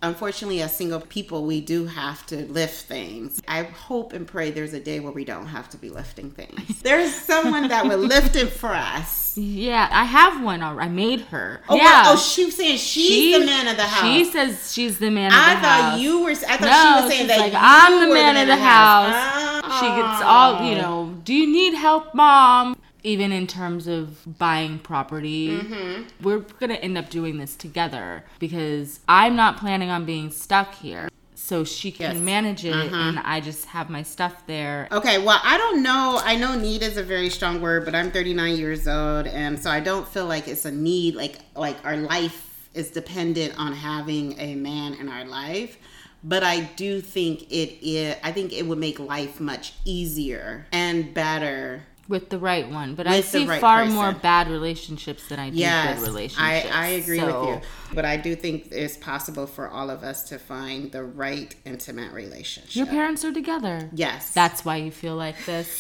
unfortunately, as single people, we do have to lift things. I hope and pray there's a day where we don't have to be lifting things. There's someone that would lift it for us. Yeah, I have one already. I made her. Oh, yeah. well, oh, she was saying she's She- the man of the house. She says she's the man of I the thought house. you were. I thought No, she was saying she's that like, you I'm the were man of the house. She gets all, you Oh. know, do you need help, Mom? Even in terms of buying property, Mm-hmm. we're going to end up doing this together because I'm not planning on being stuck here. So she can Yes. manage it, Uh-huh. and I just have my stuff there. Okay, well, I don't know. I know need is a very strong word, but I'm thirty-nine years old, and so I don't feel like it's a need. Like, like our life is dependent on having a man in our life. But I do think it is. I think it would make life much easier and better. With the right one. But I With the see right far person. more bad relationships than I do Yes, good relationships. I, I agree So- with you. But I do think it's possible for all of us to find the right intimate relationship. Your parents are together. Yes. That's why you feel like this.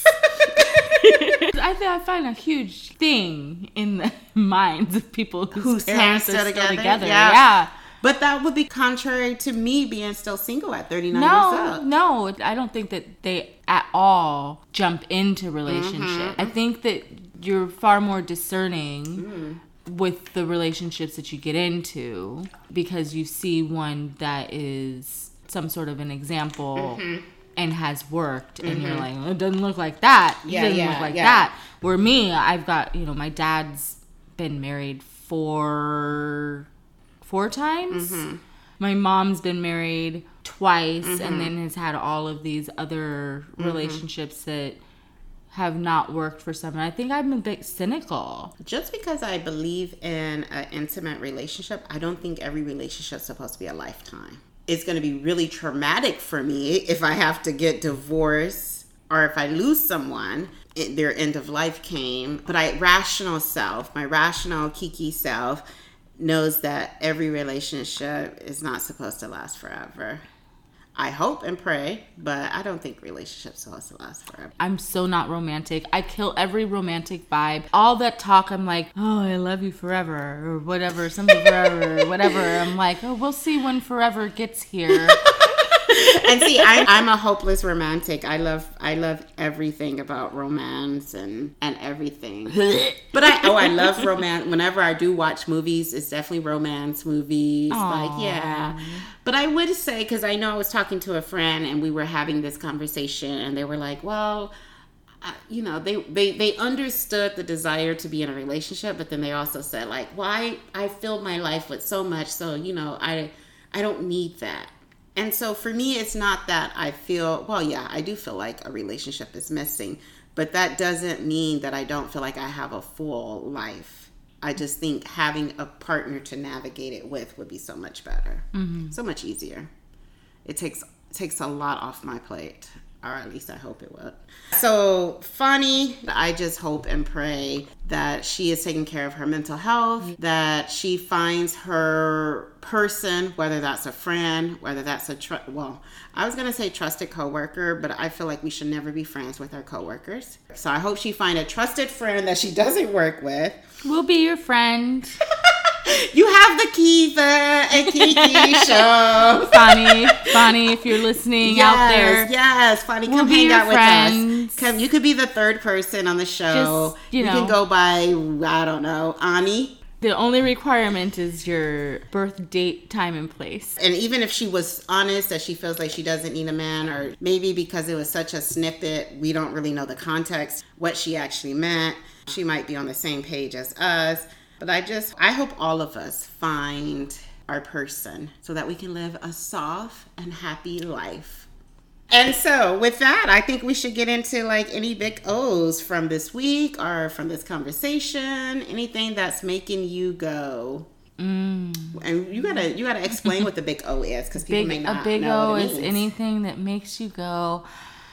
I think I find a huge thing in the minds of people whose, Whose parents parents are still still together? together. Yeah. Yeah. But that would be contrary to me being still single at thirty-nine years No, old. no, I don't think that they at all jump into relationship. Mm-hmm. I think that you're far more discerning Mm. with the relationships that you get into because you see one that is some sort of an example Mm-hmm. and has worked, and you're like, well, it doesn't look like that. It Yeah, doesn't yeah, look like yeah. that. Where me, I've got, you know, my dad's been married four four times. Mm-hmm. My mom's been married twice Mm-hmm. and then has had all of these other relationships that have not worked for some. And I think I'm a bit cynical. Just because I believe in an intimate relationship, I don't think every relationship is supposed to be a lifetime. It's going to be really traumatic for me if I have to get divorced or if I lose someone, it, their end of life came. But I rational self, my rational Kiki self, knows that every relationship is not supposed to last forever. I hope and pray, but I don't think relationships are supposed to last forever. I'm so not romantic. I kill every romantic vibe. All that talk, I'm like, oh, I love you forever, or whatever, something forever, or whatever. I'm like, oh, we'll see when forever gets here. And see, I, I'm a hopeless romantic. I love, I love everything about romance and and everything. But I, oh, I love romance. Whenever I do watch movies, it's definitely romance movies. Aww. Like, yeah. But I would say, because I know I was talking to a friend and we were having this conversation, and they were like, well, uh, you know, they, they they understood the desire to be in a relationship, but then they also said, like, well, I, I filled my life with so much, so, you know, I I don't need that. And so for me, it's not that I feel, well, yeah, I do feel like a relationship is missing, but that doesn't mean that I don't feel like I have a full life. I just think having a partner to navigate it with would be so much better, mm-hmm. so much easier. It takes it takes a lot off my plate, or at least I hope it would. So funny, I just hope and pray that she is taking care of her mental health, that she finds her person, whether that's a friend, whether that's a, tr- well, I was going to say trusted coworker, but I feel like we should never be friends with our coworkers. So I hope she find a trusted friend that she doesn't work with. We'll be your friend. You have the Kiva and Kiki show. Bonnie, Bonnie, if you're listening Yes, out there. yes, Bonnie, We'll come be hang your out with friends. us. Come, you could be the third person on the show. Just, you can know. go by, I don't know, Ani. The only requirement is your birth date, time, and place. And even if she was honest that she feels like she doesn't need a man, or maybe because it was such a snippet, we don't really know the context, what she actually meant. She might be on the same page as us. But I just, I hope all of us find our person so that we can live a soft and happy life. And so with that, I think we should get into like any big O's from this week or from this conversation, anything that's making you go. Mm. And you gotta, you gotta explain what the big O is, because people Big, may not a big know O what it is means. anything that makes you go,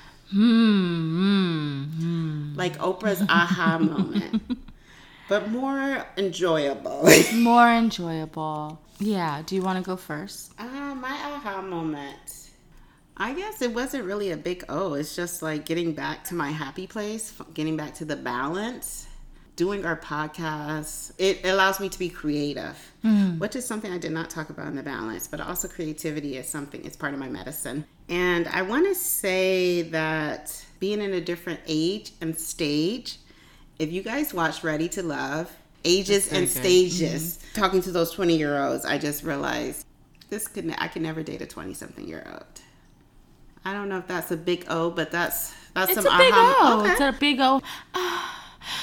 hmm, hmm, hmm. Like Oprah's aha moment, but more enjoyable. More enjoyable. Yeah. Do you want to go first? Uh, my aha moment. I guess it wasn't really a big O. It's just like getting back to my happy place, getting back to the balance, doing our podcast, it allows me to be creative, mm. which is something I did not talk about in the balance, but also creativity is something, it's part of my medicine. And I want to say that being in a different age and stage, if you guys watch Ready to Love, Ages and Stages, mm-hmm. talking to those twenty year olds, I just realized this could, I could never date a twenty something year old. I don't know if that's a big O, but that's, that's it's some a big aha. O. Okay. It's a big O. Uh,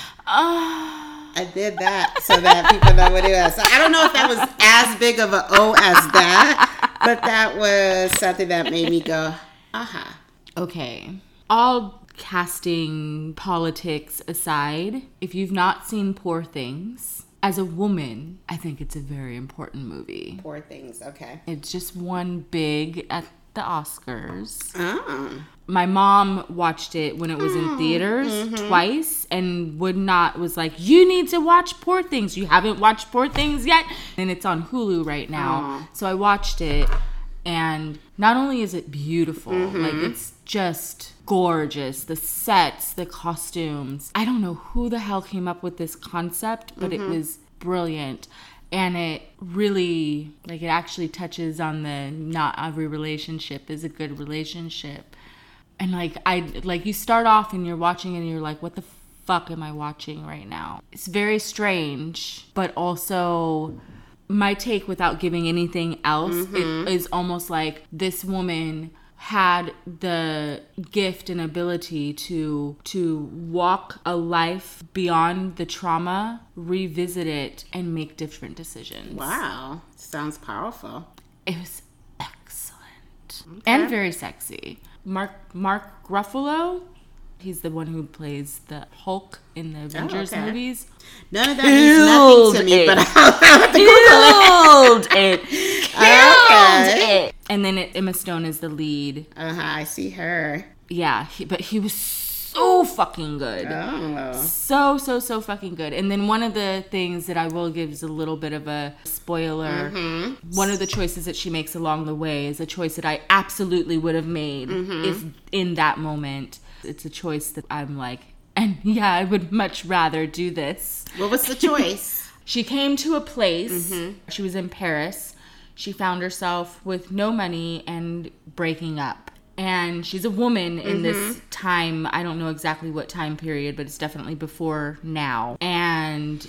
uh. I did that so that people know what it was. So I don't know if that was as big of an O as that, but that was something that made me go, aha. Okay. All casting politics aside, if you've not seen Poor Things, as a woman, I think it's a very important movie. Poor Things, okay. It's just won big at the Oscars. Oh. My mom watched it when it was in theaters mm-hmm. twice and would not, was like, you need to watch Poor Things. You haven't watched Poor Things yet? And it's on Hulu right now. Oh. So I watched it, and not only is it beautiful, mm-hmm. like it's just gorgeous. The sets, the costumes. I don't know who the hell came up with this concept, but mm-hmm. it was brilliant. And it really, like, it actually touches on the not every relationship is a good relationship. And, like, I, like, you start off and you're watching and you're like, what the fuck am I watching right now? It's very strange, but also my take without giving anything else, mm-hmm. it is almost like this woman had the gift and ability to to walk a life beyond the trauma, revisit it, and make different decisions. Wow. Sounds powerful. It was excellent. Okay. And very sexy. Mark Mark Ruffalo, he's the one who plays the Hulk in the Avengers oh, okay. movies. None of that means nothing to me, it. but I'll have to Killed it. Killed okay. it. And then it, Emma Stone is the lead. Uh-huh, I see her. Yeah, he, but he was so fucking good. Oh. So, so, so fucking good. And then one of the things that I will give is a little bit of a spoiler. Mm-hmm. One of the choices that she makes along the way is a choice that I absolutely would have made mm-hmm. if in that moment. It's a choice that I'm like, and yeah, I would much rather do this. What was the choice? She came to a place. Mm-hmm. She was in Paris. She found herself with no money and breaking up. And she's a woman in mm-hmm. this time. I don't know exactly what time period, but it's definitely before now. And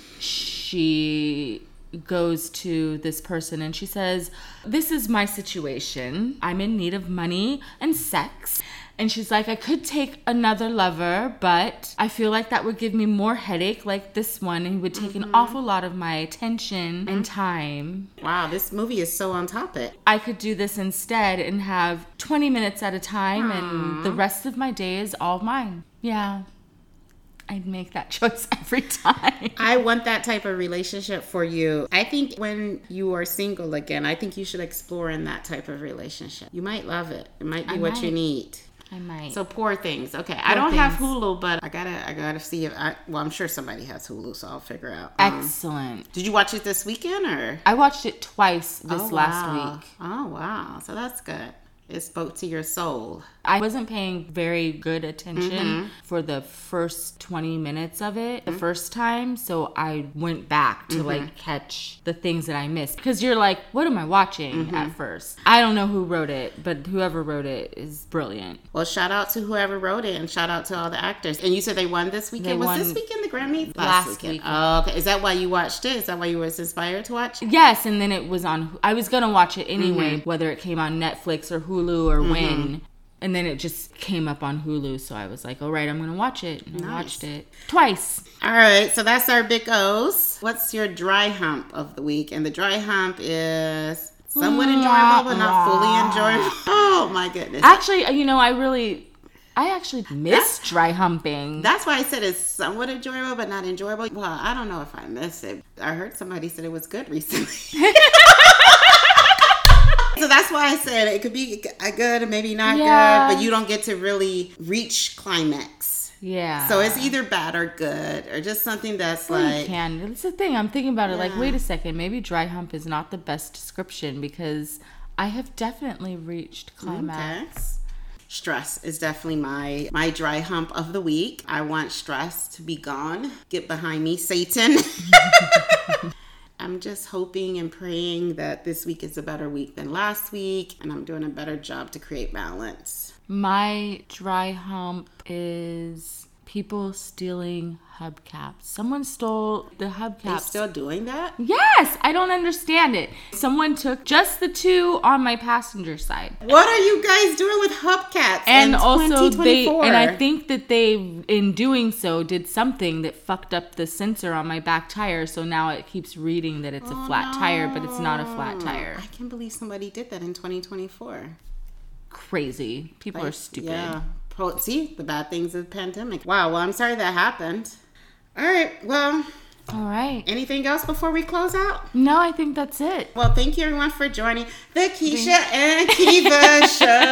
she goes to this person and she says, this is my situation. I'm in need of money and sex. And she's like, I could take another lover, but I feel like that would give me more headache like this one. And it would take mm-hmm. an awful lot of my attention and time. Wow, this movie is so on topic. I could do this instead and have twenty minutes at a time. Aww. And the rest of my day is all mine. Yeah. I'd make that choice every time. I want that type of relationship for you. I think when you are single again, I think you should explore in that type of relationship. You might love it. It might be I what might. you need. I might. So Poor Things. Okay, Poor I don't things. have Hulu, but I gotta, I gotta see if I. Well, I'm sure somebody has Hulu, so I'll figure out. Um, Excellent. Did you watch it this weekend or? I watched it twice this oh, last wow. week. Oh wow! So that's good. It spoke to your soul. I wasn't paying very good attention mm-hmm. for the first twenty minutes of it the mm-hmm. first time. So I went back to mm-hmm. like catch the things that I missed. Because you're like, what am I watching mm-hmm. at first? I don't know who wrote it, but whoever wrote it is brilliant. Well, shout out to whoever wrote it and shout out to all the actors. And you said they won this weekend? They was won this weekend the Grammy? Last, last weekend. weekend. Oh, okay. Is that why you watched it? Is that why you were inspired to watch? Yes, and then it was on, I was going to watch it anyway, mm-hmm. whether it came on Netflix or Hulu or mm-hmm. when. And then it just came up on Hulu, so I was like, all right, I'm going to watch it. And nice. I watched it twice. All right, so that's our big O's. What's your dry hump of the week? And the dry hump is somewhat enjoyable, but not fully enjoyable. Oh, my goodness. Actually, you know, I really... I actually miss that's, dry humping. That's why I said it's somewhat enjoyable, but not enjoyable. Well, I don't know if I miss it. I heard somebody said it was good recently. So that's why I said it could be good and maybe not yeah. good, but you don't get to really reach climax. Yeah. So it's either bad or good, or just something that's well, like... You can. It's the thing. I'm thinking about it yeah. like, wait a second. Maybe dry hump is not the best description because I have definitely reached climax. Stress is definitely my my dry hump of the week. I want stress to be gone. Get behind me, Satan. I'm just hoping and praying that this week is a better week than last week, and I'm doing a better job to create balance. My dry hump is people stealing hubcaps. Someone stole the hubcaps. They still doing that? Yes, I don't understand it. Someone took just the two on my passenger side. What are you guys doing with hubcaps? And in also they, and I twenty twenty-four? think that they, in doing so, did something that fucked up the sensor on my back tire. So now it keeps reading that it's a flat tire, but it's not a flat tire. I can't believe somebody did that in twenty twenty-four. Crazy. People are stupid. Yeah. Pro- See, the bad things of the pandemic. Wow, well, I'm sorry that happened. All right, well, All right. anything else before we close out? No, I think that's it. Well, thank you everyone for joining the Keisha and Kiva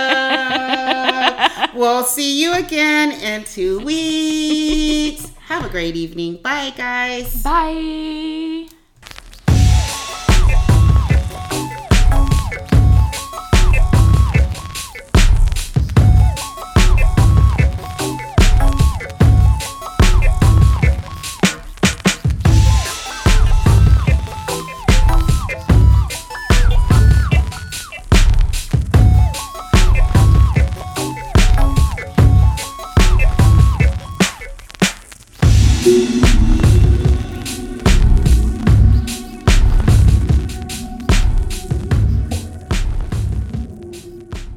Show. We'll see you again in two weeks. Have a great evening. Bye, guys. Bye. Thank you.